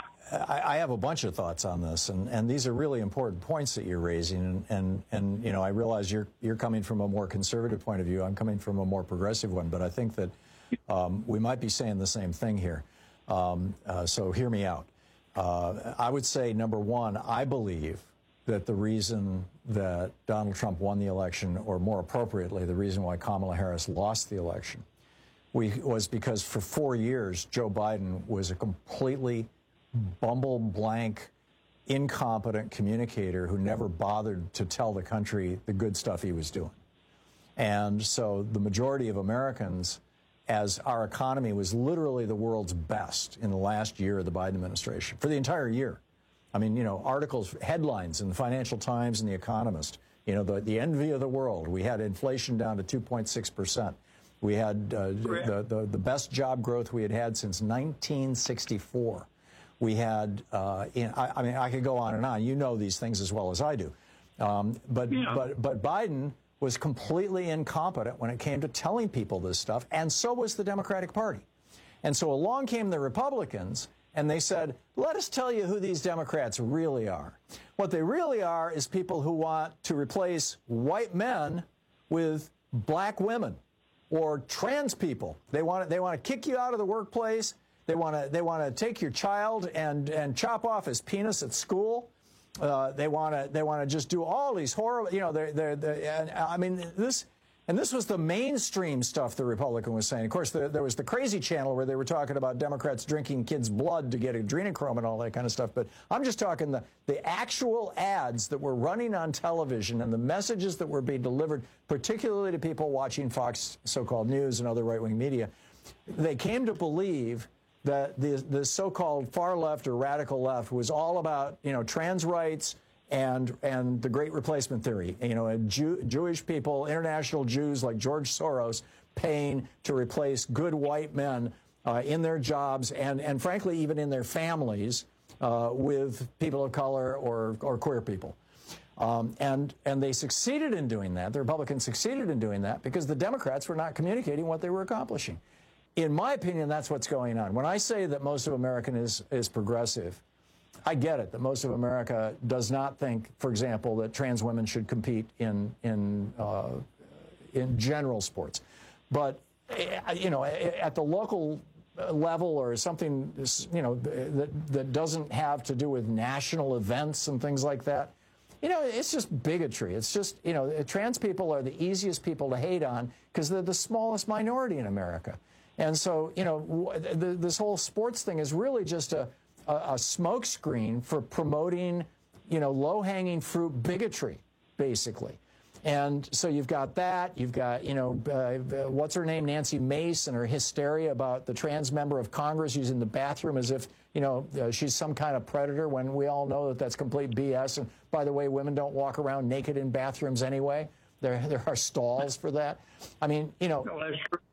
I, I have a bunch of thoughts on this, and, and these are really important points that you're raising. And, and, and you know, I realize you're you're coming from a more conservative point of view. I'm coming from a more progressive one, but I think that um, we might be saying the same thing here. Um, uh, so hear me out. Uh, I would say, number one, I believe that the reason that Donald Trump won the election, or more appropriately, the reason why Kamala Harris lost the election, we, was because for four years, Joe Biden was a completely bumble blank, incompetent communicator who never bothered to tell the country the good stuff he was doing. And so the majority of Americans, as our economy was literally the world's best in the last year of the Biden administration, for the entire year. I mean, you know, articles, headlines in the Financial Times and The Economist, you know, the, the envy of the world. We had inflation down to two point six percent. We had uh, the, the, the best job growth we had had since nineteen sixty-four. We had, uh, in, I, I mean, I could go on and on. You know these things as well as I do. Um, but, yeah. but, but Biden was completely incompetent when it came to telling people this stuff, and so was the Democratic Party. And so along came the Republicans, and they said, let us tell you who these Democrats really are. What they really are is people who want to replace white men with black women or trans people. They want, they want to kick you out of the workplace. They want to they want to take your child and and chop off his penis at school. Uh, they want to they want to just do all these horrible, you know, they're, they're, they're, and I mean this, and this was the mainstream stuff the Republican was saying. Of course, there, there was the crazy channel where they were talking about Democrats drinking kids' blood to get adrenochrome and all that kind of stuff. But I'm just talking the the actual ads that were running on television and the messages that were being delivered, particularly to people watching Fox so-called news and other right-wing media. They came to believe that the, the so-called far left or radical left was all about, you know, trans rights and and the Great Replacement Theory. You know, Jew, Jewish people, international Jews like George Soros, paying to replace good white men uh, in their jobs and and frankly even in their families uh, with people of color or or queer people. Um, and and they succeeded in doing that. The Republicans succeeded in doing that because the Democrats were not communicating what they were accomplishing. In my opinion, that's what's going on. When I say that most of America is, is progressive, I get it, that most of America does not think, for example, that trans women should compete in, in, uh, in general sports. But, you know, at the local level or something, you know, that, that doesn't have to do with national events and things like that, you know, it's just bigotry. It's just, you know, trans people are the easiest people to hate on because they're the smallest minority in America. And so, you know, the, this whole sports thing is really just a, a, a smokescreen for promoting, you know, low-hanging fruit bigotry, basically. And so you've got that. You've got, you know, uh, what's her name, Nancy Mace, and her hysteria about the trans member of Congress using the bathroom as if, you know, uh, she's some kind of predator when we all know that that's complete B S. And by the way, women don't walk around naked in bathrooms anyway. There, there are stalls for that. I mean, you know. No, that's true.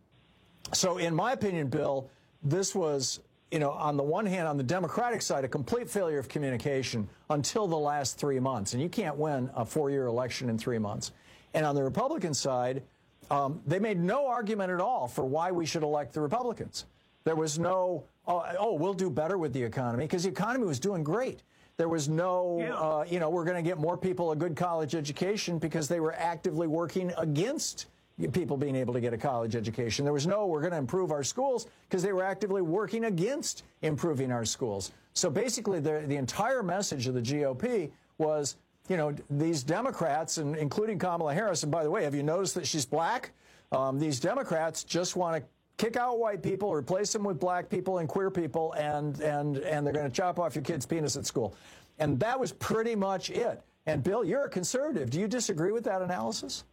So in my opinion, Bill, this was, you know, on the one hand, on the Democratic side, a complete failure of communication until the last three months. And you can't win a four-year election in three months. And on the Republican side, um, they made no argument at all for why we should elect the Republicans. There was no, oh, oh we'll do better with the economy, because the economy was doing great. There was no, yeah. uh, you know, we're going to get more people a good college education because they were actively working against people being able to get a college education. There was no, we're going to improve our schools because they were actively working against improving our schools. So basically, the, the entire message of the G O P was, you know, these Democrats, and including Kamala Harris, and by the way, have you noticed that she's black? Um, these Democrats just want to kick out white people, replace them with black people and queer people, and, and, and they're going to chop off your kid's penis at school. And that was pretty much it. And Bill, you're a conservative. Do you disagree with that analysis?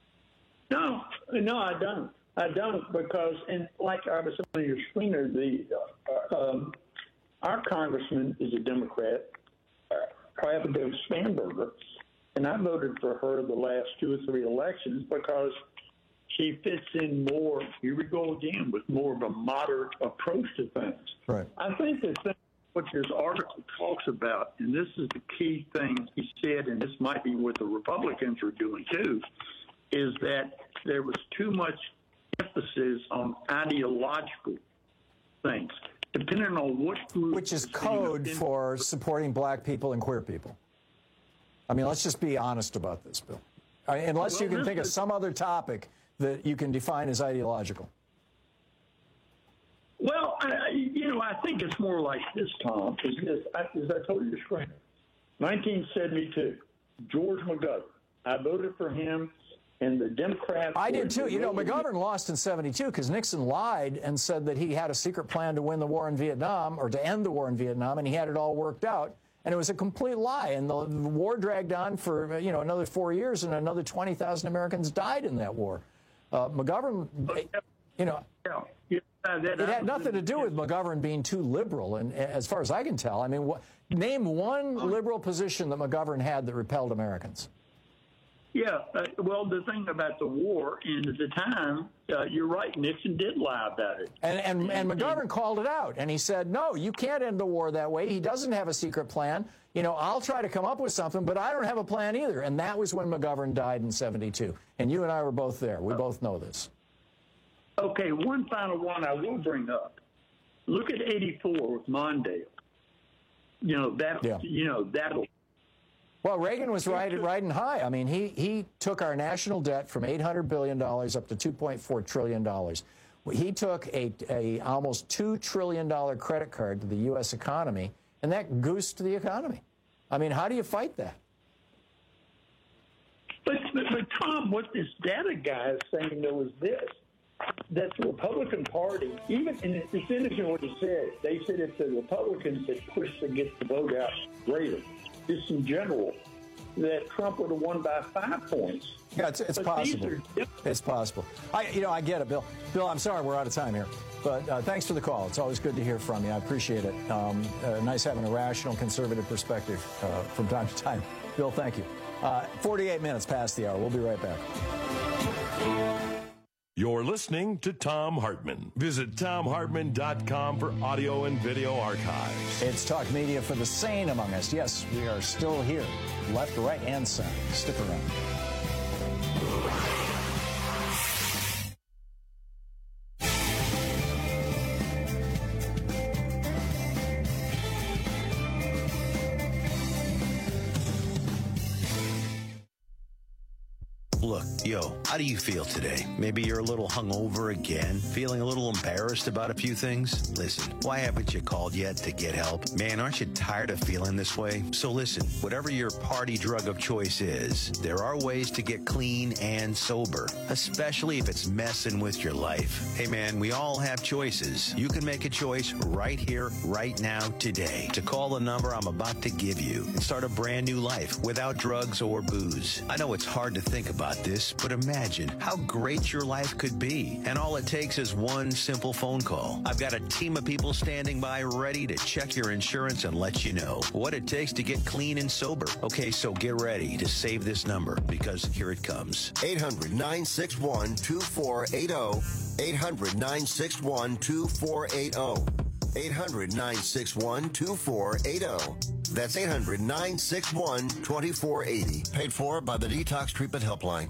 No, no, I don't. I don't because, and like I was saying on your screener, the uh, um, our congressman is a Democrat, uh, Abigail Spanberger, and I voted for her the last two or three elections because she fits in more. Here we go again with more of a moderate approach to things. Right. I think the thing what this article talks about, and this is the key thing he said, and this might be what the Republicans are doing too, is that there was too much emphasis on ideological things, depending on what group. Which is code for supporting black people and queer people. I mean, let's just be honest about this, Bill. I mean, unless well, you can think is, of some other topic that you can define as ideological. Well, I, you know, I think it's more like this, Tom, is this, as I told you, screener, nineteen seventy-two, George McGovern. I voted for him. And the Democrats. I did too. You know, McGovern lost in seventy-two because Nixon lied and said that he had a secret plan to win the war in Vietnam or to end the war in Vietnam, and he had it all worked out. And it was a complete lie. And the, the war dragged on for, you know, another four years, and another twenty thousand Americans died in that war. Uh, McGovern, you know, yeah, that, it had nothing to do with McGovern being too liberal. And as far as I can tell, I mean, what, name one liberal position that McGovern had that repelled Americans. Yeah, uh, well, the thing about the war, and at the time, uh, you're right, Nixon did lie about it. And, and, and McGovern called it out, and he said, no, you can't end the war that way. He doesn't have a secret plan. You know, I'll try to come up with something, but I don't have a plan either. And that was when McGovern died in seventy-two. And you and I were both there. We both know this. Okay, one final one I will bring up. Look at eighty-four with Mondale. You know, that, yeah. you know, that'll... Well, Reagan was riding, riding high. I mean, he, he took our national debt from eight hundred billion dollars up to two point four trillion dollars. He took a, a almost two trillion dollars credit card to the U S economy, and that goosed the economy. I mean, how do you fight that? But, but, but Tom, what this data guy is saying, though, is this. That the Republican Party, even, and it's interesting what he said. They said it's the Republicans that pushed to get the vote out greater. Just in general, that Trump would have won by five points. Yeah, it's, it's possible. Are, it's possible. I, you know, I get it, Bill. Bill, I'm sorry we're out of time here, but uh, thanks for the call. It's always good to hear from you. I appreciate it. Um, uh, nice having a rational, conservative perspective uh, from time to time. Bill, thank you. Uh, forty-eight minutes past the hour. We'll be right back. You're listening to Thom Hartmann. Visit Thom Hartmann dot com for audio and video archives. It's talk media for the sane among us. Yes, we are still here. Left, right, and center. Stick around. Look, yo, how do you feel today? Maybe you're a little hungover again, feeling a little embarrassed about a few things? Listen, why haven't you called yet to get help? Man, aren't you tired of feeling this way? So listen, whatever your party drug of choice is, there are ways to get clean and sober, especially if it's messing with your life. Hey man, we all have choices. You can make a choice right here, right now, today, to call the number I'm about to give you and start a brand new life without drugs or booze. I know it's hard to think about this, but imagine how great your life could be. And all it takes is one simple phone call. I've got a team of people standing by ready to check your insurance and let you know what it takes to get clean and sober. Okay, so get ready to save this number because here it comes. eight hundred, nine six one, two four eight zero. eight hundred, nine six one, two four eight zero. eight hundred, nine six one, two four eight zero. That's eight hundred, nine six one, two four eight zero. Paid for by the Detox Treatment Helpline.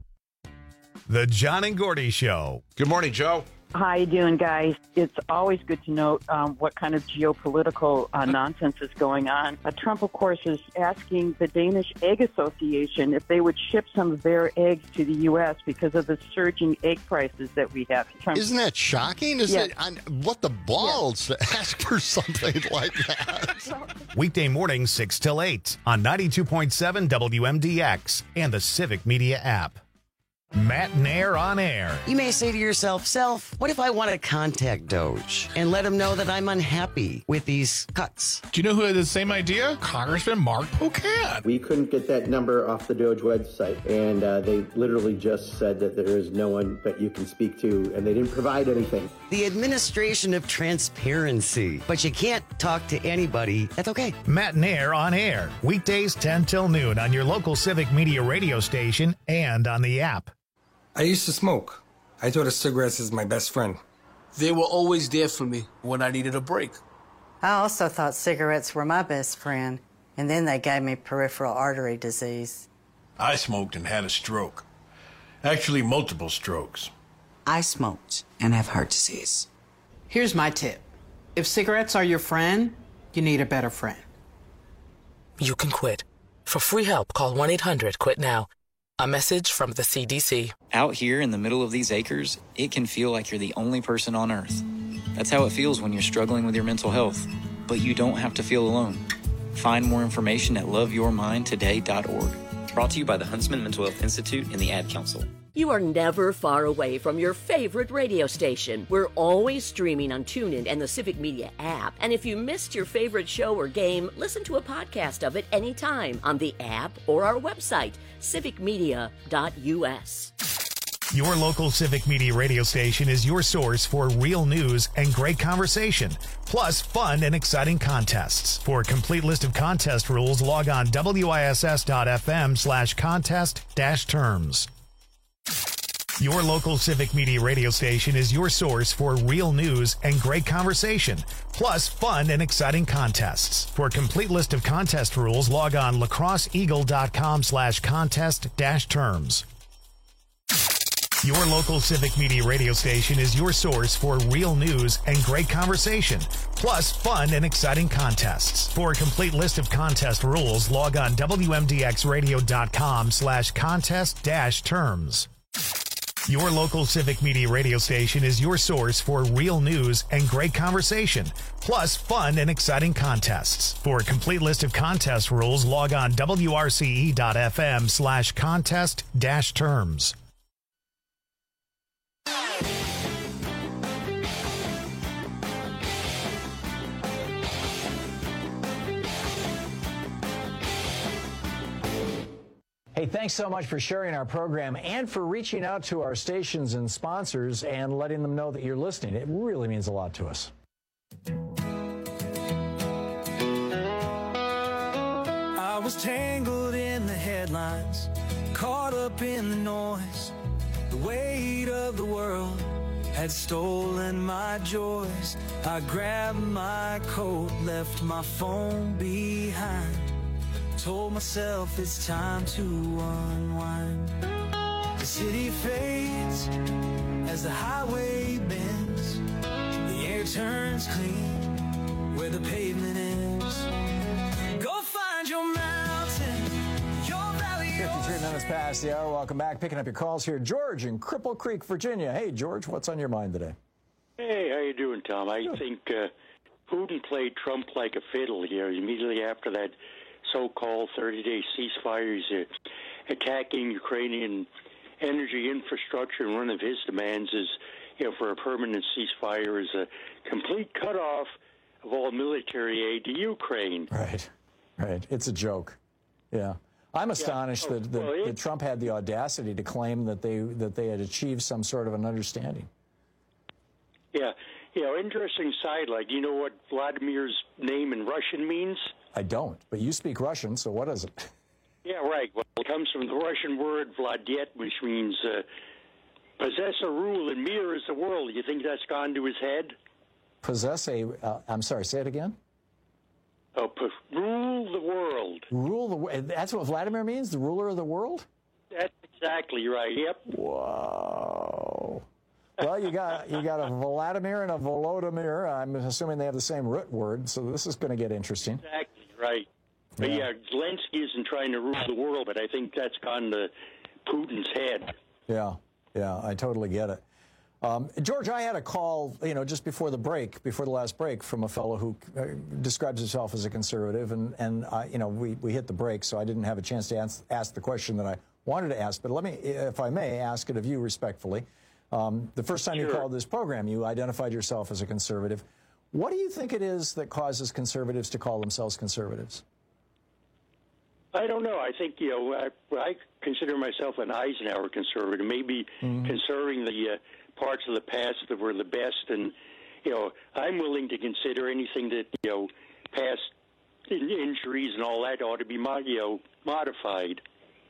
The John and Gordy Show. Good morning, Joe. How you doing, guys? It's always good to note um, what kind of geopolitical uh, nonsense is going on. Uh, Trump, of course, is asking the Danish Egg Association if they would ship some of their eggs to the U S because of the surging egg prices that we have. Trump- Isn't that shocking? Is Yes. it on, what the balls to ask for something like that? Weekday mornings six till eight on ninety-two point seven W M D X and the Civic Media app. Matt Nair on air. You may say to yourself, Self, what if I want to contact Doge and let him know that I'm unhappy with these cuts? Do you know who had the same idea? Congressman Mark Pocan. We couldn't get that number off the Doge website, and uh, they literally just said that there is no one that you can speak to, and they didn't provide anything. The administration of transparency. But you can't talk to anybody. That's okay. Matt Nair on air. Weekdays ten till noon on your local Civic Media radio station and on the app. I used to smoke. I thought of cigarettes as my best friend. They were always there for me when I needed a break. I also thought cigarettes were my best friend, and then they gave me peripheral artery disease. I smoked and had a stroke. Actually, multiple strokes. I smoked and have heart disease. Here's my tip. If cigarettes are your friend, you need a better friend. You can quit. For free help, call one eight hundred quit now. A message from the C D C. Out here in the middle of these acres, it can feel like you're the only person on Earth. That's how it feels when you're struggling with your mental health. But you don't have to feel alone. Find more information at love your mind today dot org. Brought to you by the Huntsman Mental Health Institute and the Ad Council. You are never far away from your favorite radio station. We're always streaming on TuneIn and the Civic Media app. And if you missed your favorite show or game, listen to a podcast of it anytime on the app or our website, civic media dot U S. Your local Civic Media radio station is your source for real news and great conversation, plus fun and exciting contests. For a complete list of contest rules, log on W I S S dot F M slash contest dash terms. Your local Civic Media radio station is your source for real news and great conversation, plus fun and exciting contests. For a complete list of contest rules, log on lacrosse eagle dot com slash contest dash terms. Your local Civic Media radio station is your source for real news and great conversation, plus fun and exciting contests. For a complete list of contest rules, log on W M D X radio dot com slash contest dash terms. Your local Civic Media radio station is your source for real news and great conversation, plus fun and exciting contests. For a complete list of contest rules, log on W R C E dot F M slash contest dash terms. Hey, thanks so much for sharing our program and for reaching out to our stations and sponsors and letting them know that you're listening. It really means a lot to us. I was tangled in the headlines, caught up in the noise. The weight of the world had stolen my joys. I grabbed my coat, left my phone behind, told myself it's time to unwind. The city fades as the highway bends. The air turns clean where the pavement ends. Go find your mountain, your valley, your fifty-three minutes past the hour. Welcome back. Picking up your calls here. George in Cripple Creek, Virginia. Hey, George, what's on your mind today? Hey, how you doing, Tom? I think uh, Putin played Trump like a fiddle here. Immediately after that so-called thirty-day ceasefire, he's uh, attacking Ukrainian energy infrastructure, and one of his demands is, you know, for a permanent ceasefire is a complete cutoff of all military aid to Ukraine. Right, right. It's a joke. Yeah. I'm astonished yeah. oh, that, that, well, it, that Trump had the audacity to claim that they that they had achieved some sort of an understanding. Yeah. You know, interesting sidelight. You know what Vladimir's name in Russian means? I don't, but you speak Russian, so what is it? Yeah, right. Well, it comes from the Russian word vladet, which means uh, possess a rule, and mir is the world. You think that's gone to his head? Possess a, uh, I'm sorry, say it again? Oh, p- rule the world. Rule the world. That's what Vladimir means, the ruler of the world? That's exactly right, yep. Whoa. Well, you got you got a Vladimir and a Volodymyr. I'm assuming they have the same root word, so this is going to get interesting. Exactly right. But yeah. yeah, Zelensky isn't trying to rule the world, but I think that's gone to Putin's head. Yeah, yeah, I totally get it. Um, George, I had a call, you know, just before the break, before the last break, from a fellow who uh, describes himself as a conservative, and and uh, you know, we we hit the break, so I didn't have a chance to ask, ask the question that I wanted to ask. But let me, if I may, ask it of you respectfully. Um, the first time sure. you called this program, you identified yourself as a conservative. What do you think it is that causes conservatives to call themselves conservatives? I don't know. I think, you know, I, I consider myself an Eisenhower conservative, maybe mm-hmm. conserving the uh, parts of the past that were the best. And, you know, I'm willing to consider anything that, you know, past in- injuries and all that ought to be, mod- you know, modified.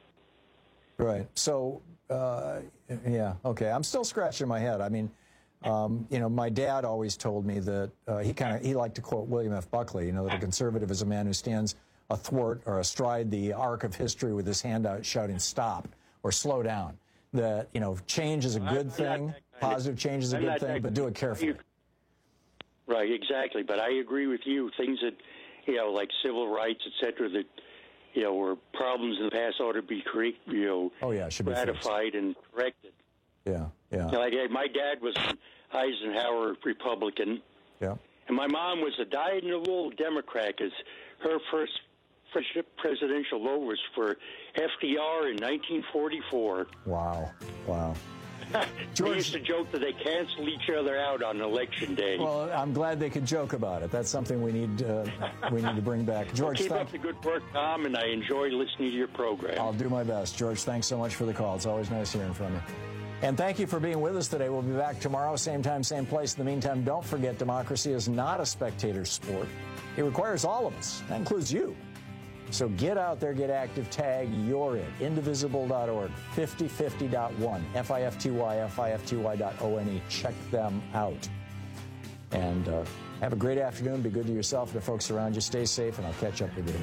Right. So, uh, yeah, okay. I'm still scratching my head. I mean, um, you know, my dad always told me that uh, he kind of, he liked to quote William F. Buckley, you know, that a conservative is a man who stands athwart or astride the arc of history with his hand out shouting stop or slow down. That, you know, change is a good thing, positive change is a good thing, but do it carefully. Right, exactly. But I agree with you. Things that, you know, like civil rights, et cetera, that, you know, were problems in the past ought to be, correct, you know, oh, yeah, should be ratified and corrected. Yeah, yeah. You know, like, my dad was an Eisenhower Republican. Yeah. And my mom was a dyed-in-the-wool Democrat, because her first presidential vote was for F D R in nineteen forty-four. Wow, wow. George, they used to joke that they cancel each other out on election day. Well, I'm glad they could joke about it. That's something we need uh, we need to bring back. George, well, keep thank- up the good work, Tom, and I enjoy listening to your program. I'll do my best. George, thanks so much for the call. It's always nice hearing from you. And thank you for being with us today. We'll be back tomorrow, same time, same place. In the meantime, don't forget, democracy is not a spectator sport. It requires all of us. That includes you. So get out there, get active, tag You're It, indivisible dot org, fifty fifty dot one, F I F T Y, F I F T Y dot O N E. Check them out. And uh, have a great afternoon. Be good to yourself and the folks around you. Stay safe, and I'll catch up with you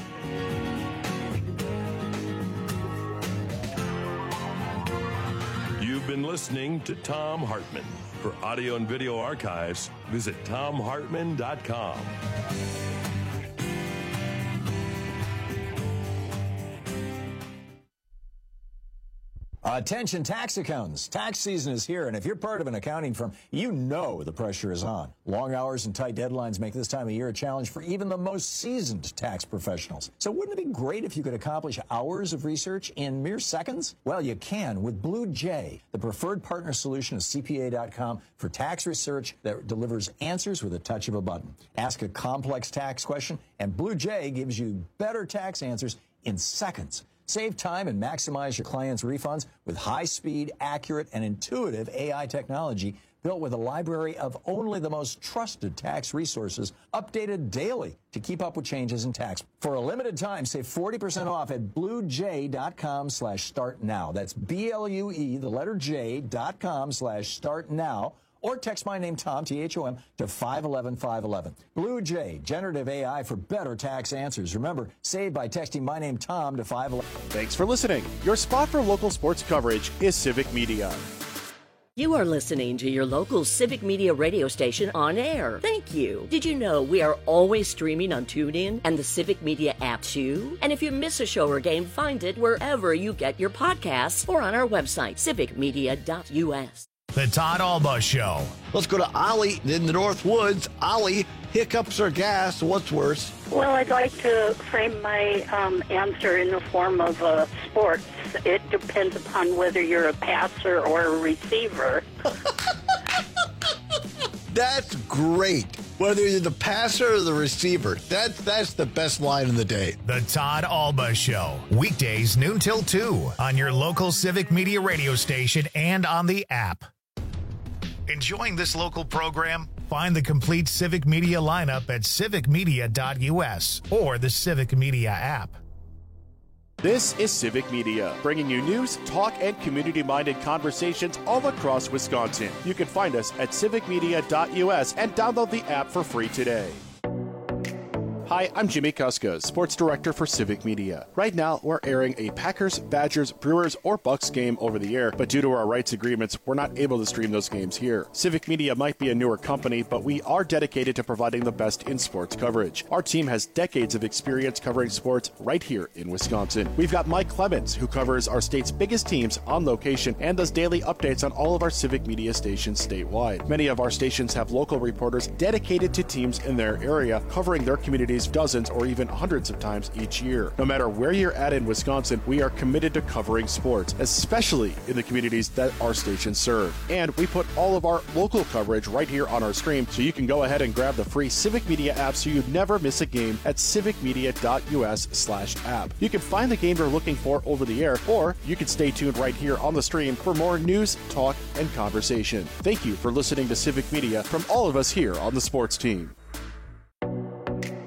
tomorrow. You've been listening to Thom Hartmann. For audio and video archives, visit Thom Hartmann dot com. Attention tax accountants. Tax season is here, and if you're part of an accounting firm, you know the pressure is on. Long hours and tight deadlines make this time of year a challenge for even the most seasoned tax professionals. So wouldn't it be great if you could accomplish hours of research in mere seconds? Well, you can with Blue Jay, the preferred partner solution of C P A dot com for tax research that delivers answers with a touch of a button. Ask a complex tax question, and Blue Jay gives you better tax answers in seconds. Save time and maximize your clients' refunds with high-speed, accurate, and intuitive A I technology built with a library of only the most trusted tax resources, updated daily to keep up with changes in tax. For a limited time, save forty percent off at bluejay.com slash start now. That's B L U E, the letter J, dot com slash start now. Or text my name, Tom, T H O M, to five one one five one one. Blue Jay, generative A I for better tax answers. Remember, save by texting my name, Tom, to five one one. Thanks for listening. Your spot for local sports coverage is Civic Media. You are listening to your local Civic Media radio station on air. Thank you. Did you know we are always streaming on TuneIn and the Civic Media app too? And if you miss a show or game, find it wherever you get your podcasts or on our website, civic media dot U S. The Todd Alba Show. Let's go to Ollie in the North Woods. Ollie, hiccups or gas? What's worse? Well, I'd like to frame my um, answer in the form of uh, sports. It depends upon whether you're a passer or a receiver. That's great. Whether you're the passer or the receiver, that's, that's the best line in the day. The Todd Alba Show. Weekdays noon till two on your local Civic Media radio station and on the app. Enjoying this local program? Find the complete Civic Media lineup at civic media dot U S or the Civic Media app. This is Civic Media, bringing you news, talk, and community-minded conversations all across Wisconsin. You can find us at civic media dot U S and download the app for free today. Hi, I'm Jimmy Kuska, Sports Director for Civic Media. Right now, we're airing a Packers, Badgers, Brewers, or Bucks game over the air, but due to our rights agreements, we're not able to stream those games here. Civic Media might be a newer company, but we are dedicated to providing the best in sports coverage. Our team has decades of experience covering sports right here in Wisconsin. We've got Mike Clemens, who covers our state's biggest teams on location and does daily updates on all of our Civic Media stations statewide. Many of our stations have local reporters dedicated to teams in their area, covering their communities dozens or even hundreds of times each year. No matter where you're at in Wisconsin, we are committed to covering sports, especially in the communities that our stations serve. And we put all of our local coverage right here on our stream, so you can go ahead and grab the free Civic Media app so you never miss a game at civic media dot U S slash app. You can find the game you're looking for over the air, or you can stay tuned right here on the stream for more news, talk, and conversation. Thank you for listening to Civic Media from all of us here on the sports team.